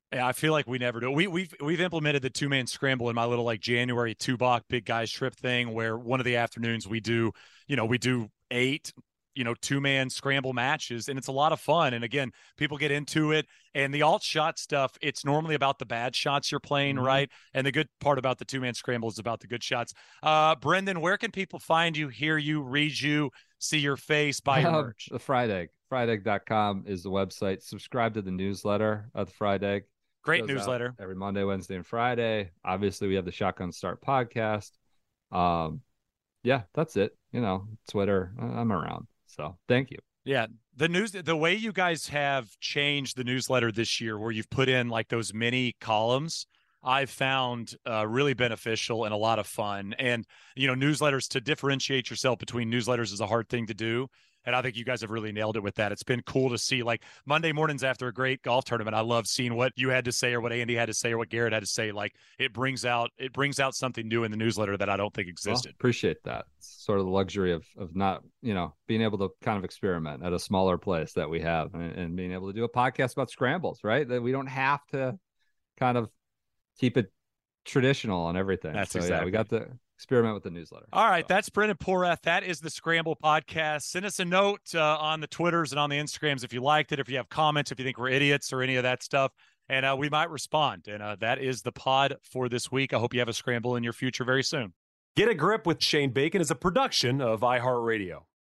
Yeah, I feel like we never do. We we've we've implemented the two man scramble in my little like January two block big guys trip thing, where one of the afternoons we do, you know, we do eight, you know, two man scramble matches, and it's a lot of fun. And again, people get into it. And the alt shot stuff, it's normally about the bad shots you're playing, mm-hmm. right? And the good part about the two man scramble is about the good shots. Uh, Brendan, where can people find you, hear you, read you, see your face, buy your merch? The Fried Egg. fried egg dot com is the website. Subscribe to the newsletter of the Fried Egg. Great newsletter. Every Monday, Wednesday, and Friday. Obviously, we have the Shotgun Start podcast. Um, yeah, that's it. You know, Twitter. I'm around. So thank you. Yeah. The news, the way you guys have changed the newsletter this year, where you've put in like those mini columns, I've found uh, really beneficial and a lot of fun. And, you know, newsletters, to differentiate yourself between newsletters is a hard thing to do. And I think you guys have really nailed it with that. It's been cool to see, like, Monday mornings after a great golf tournament. I love seeing what you had to say or what Andy had to say or what Garrett had to say. Like, it brings out it brings out something new in the newsletter that I don't think existed. Well, appreciate that. It's sort of the luxury of of not, you know, being able to kind of experiment at a smaller place that we have, and, and being able to do a podcast about scrambles, right? That we don't have to kind of keep it traditional and everything. That's so exactly. Yeah, we got the experiment with the newsletter. All right, so. That's Brendan Porath. That is the Scramble Podcast. Send us a note uh, on the Twitters and on the Instagrams if you liked it, if you have comments, if you think we're idiots or any of that stuff, and uh, we might respond. And uh, that is the pod for this week. I hope you have a Scramble in your future very soon. Get a Grip with Shane Bacon is a production of iHeartRadio.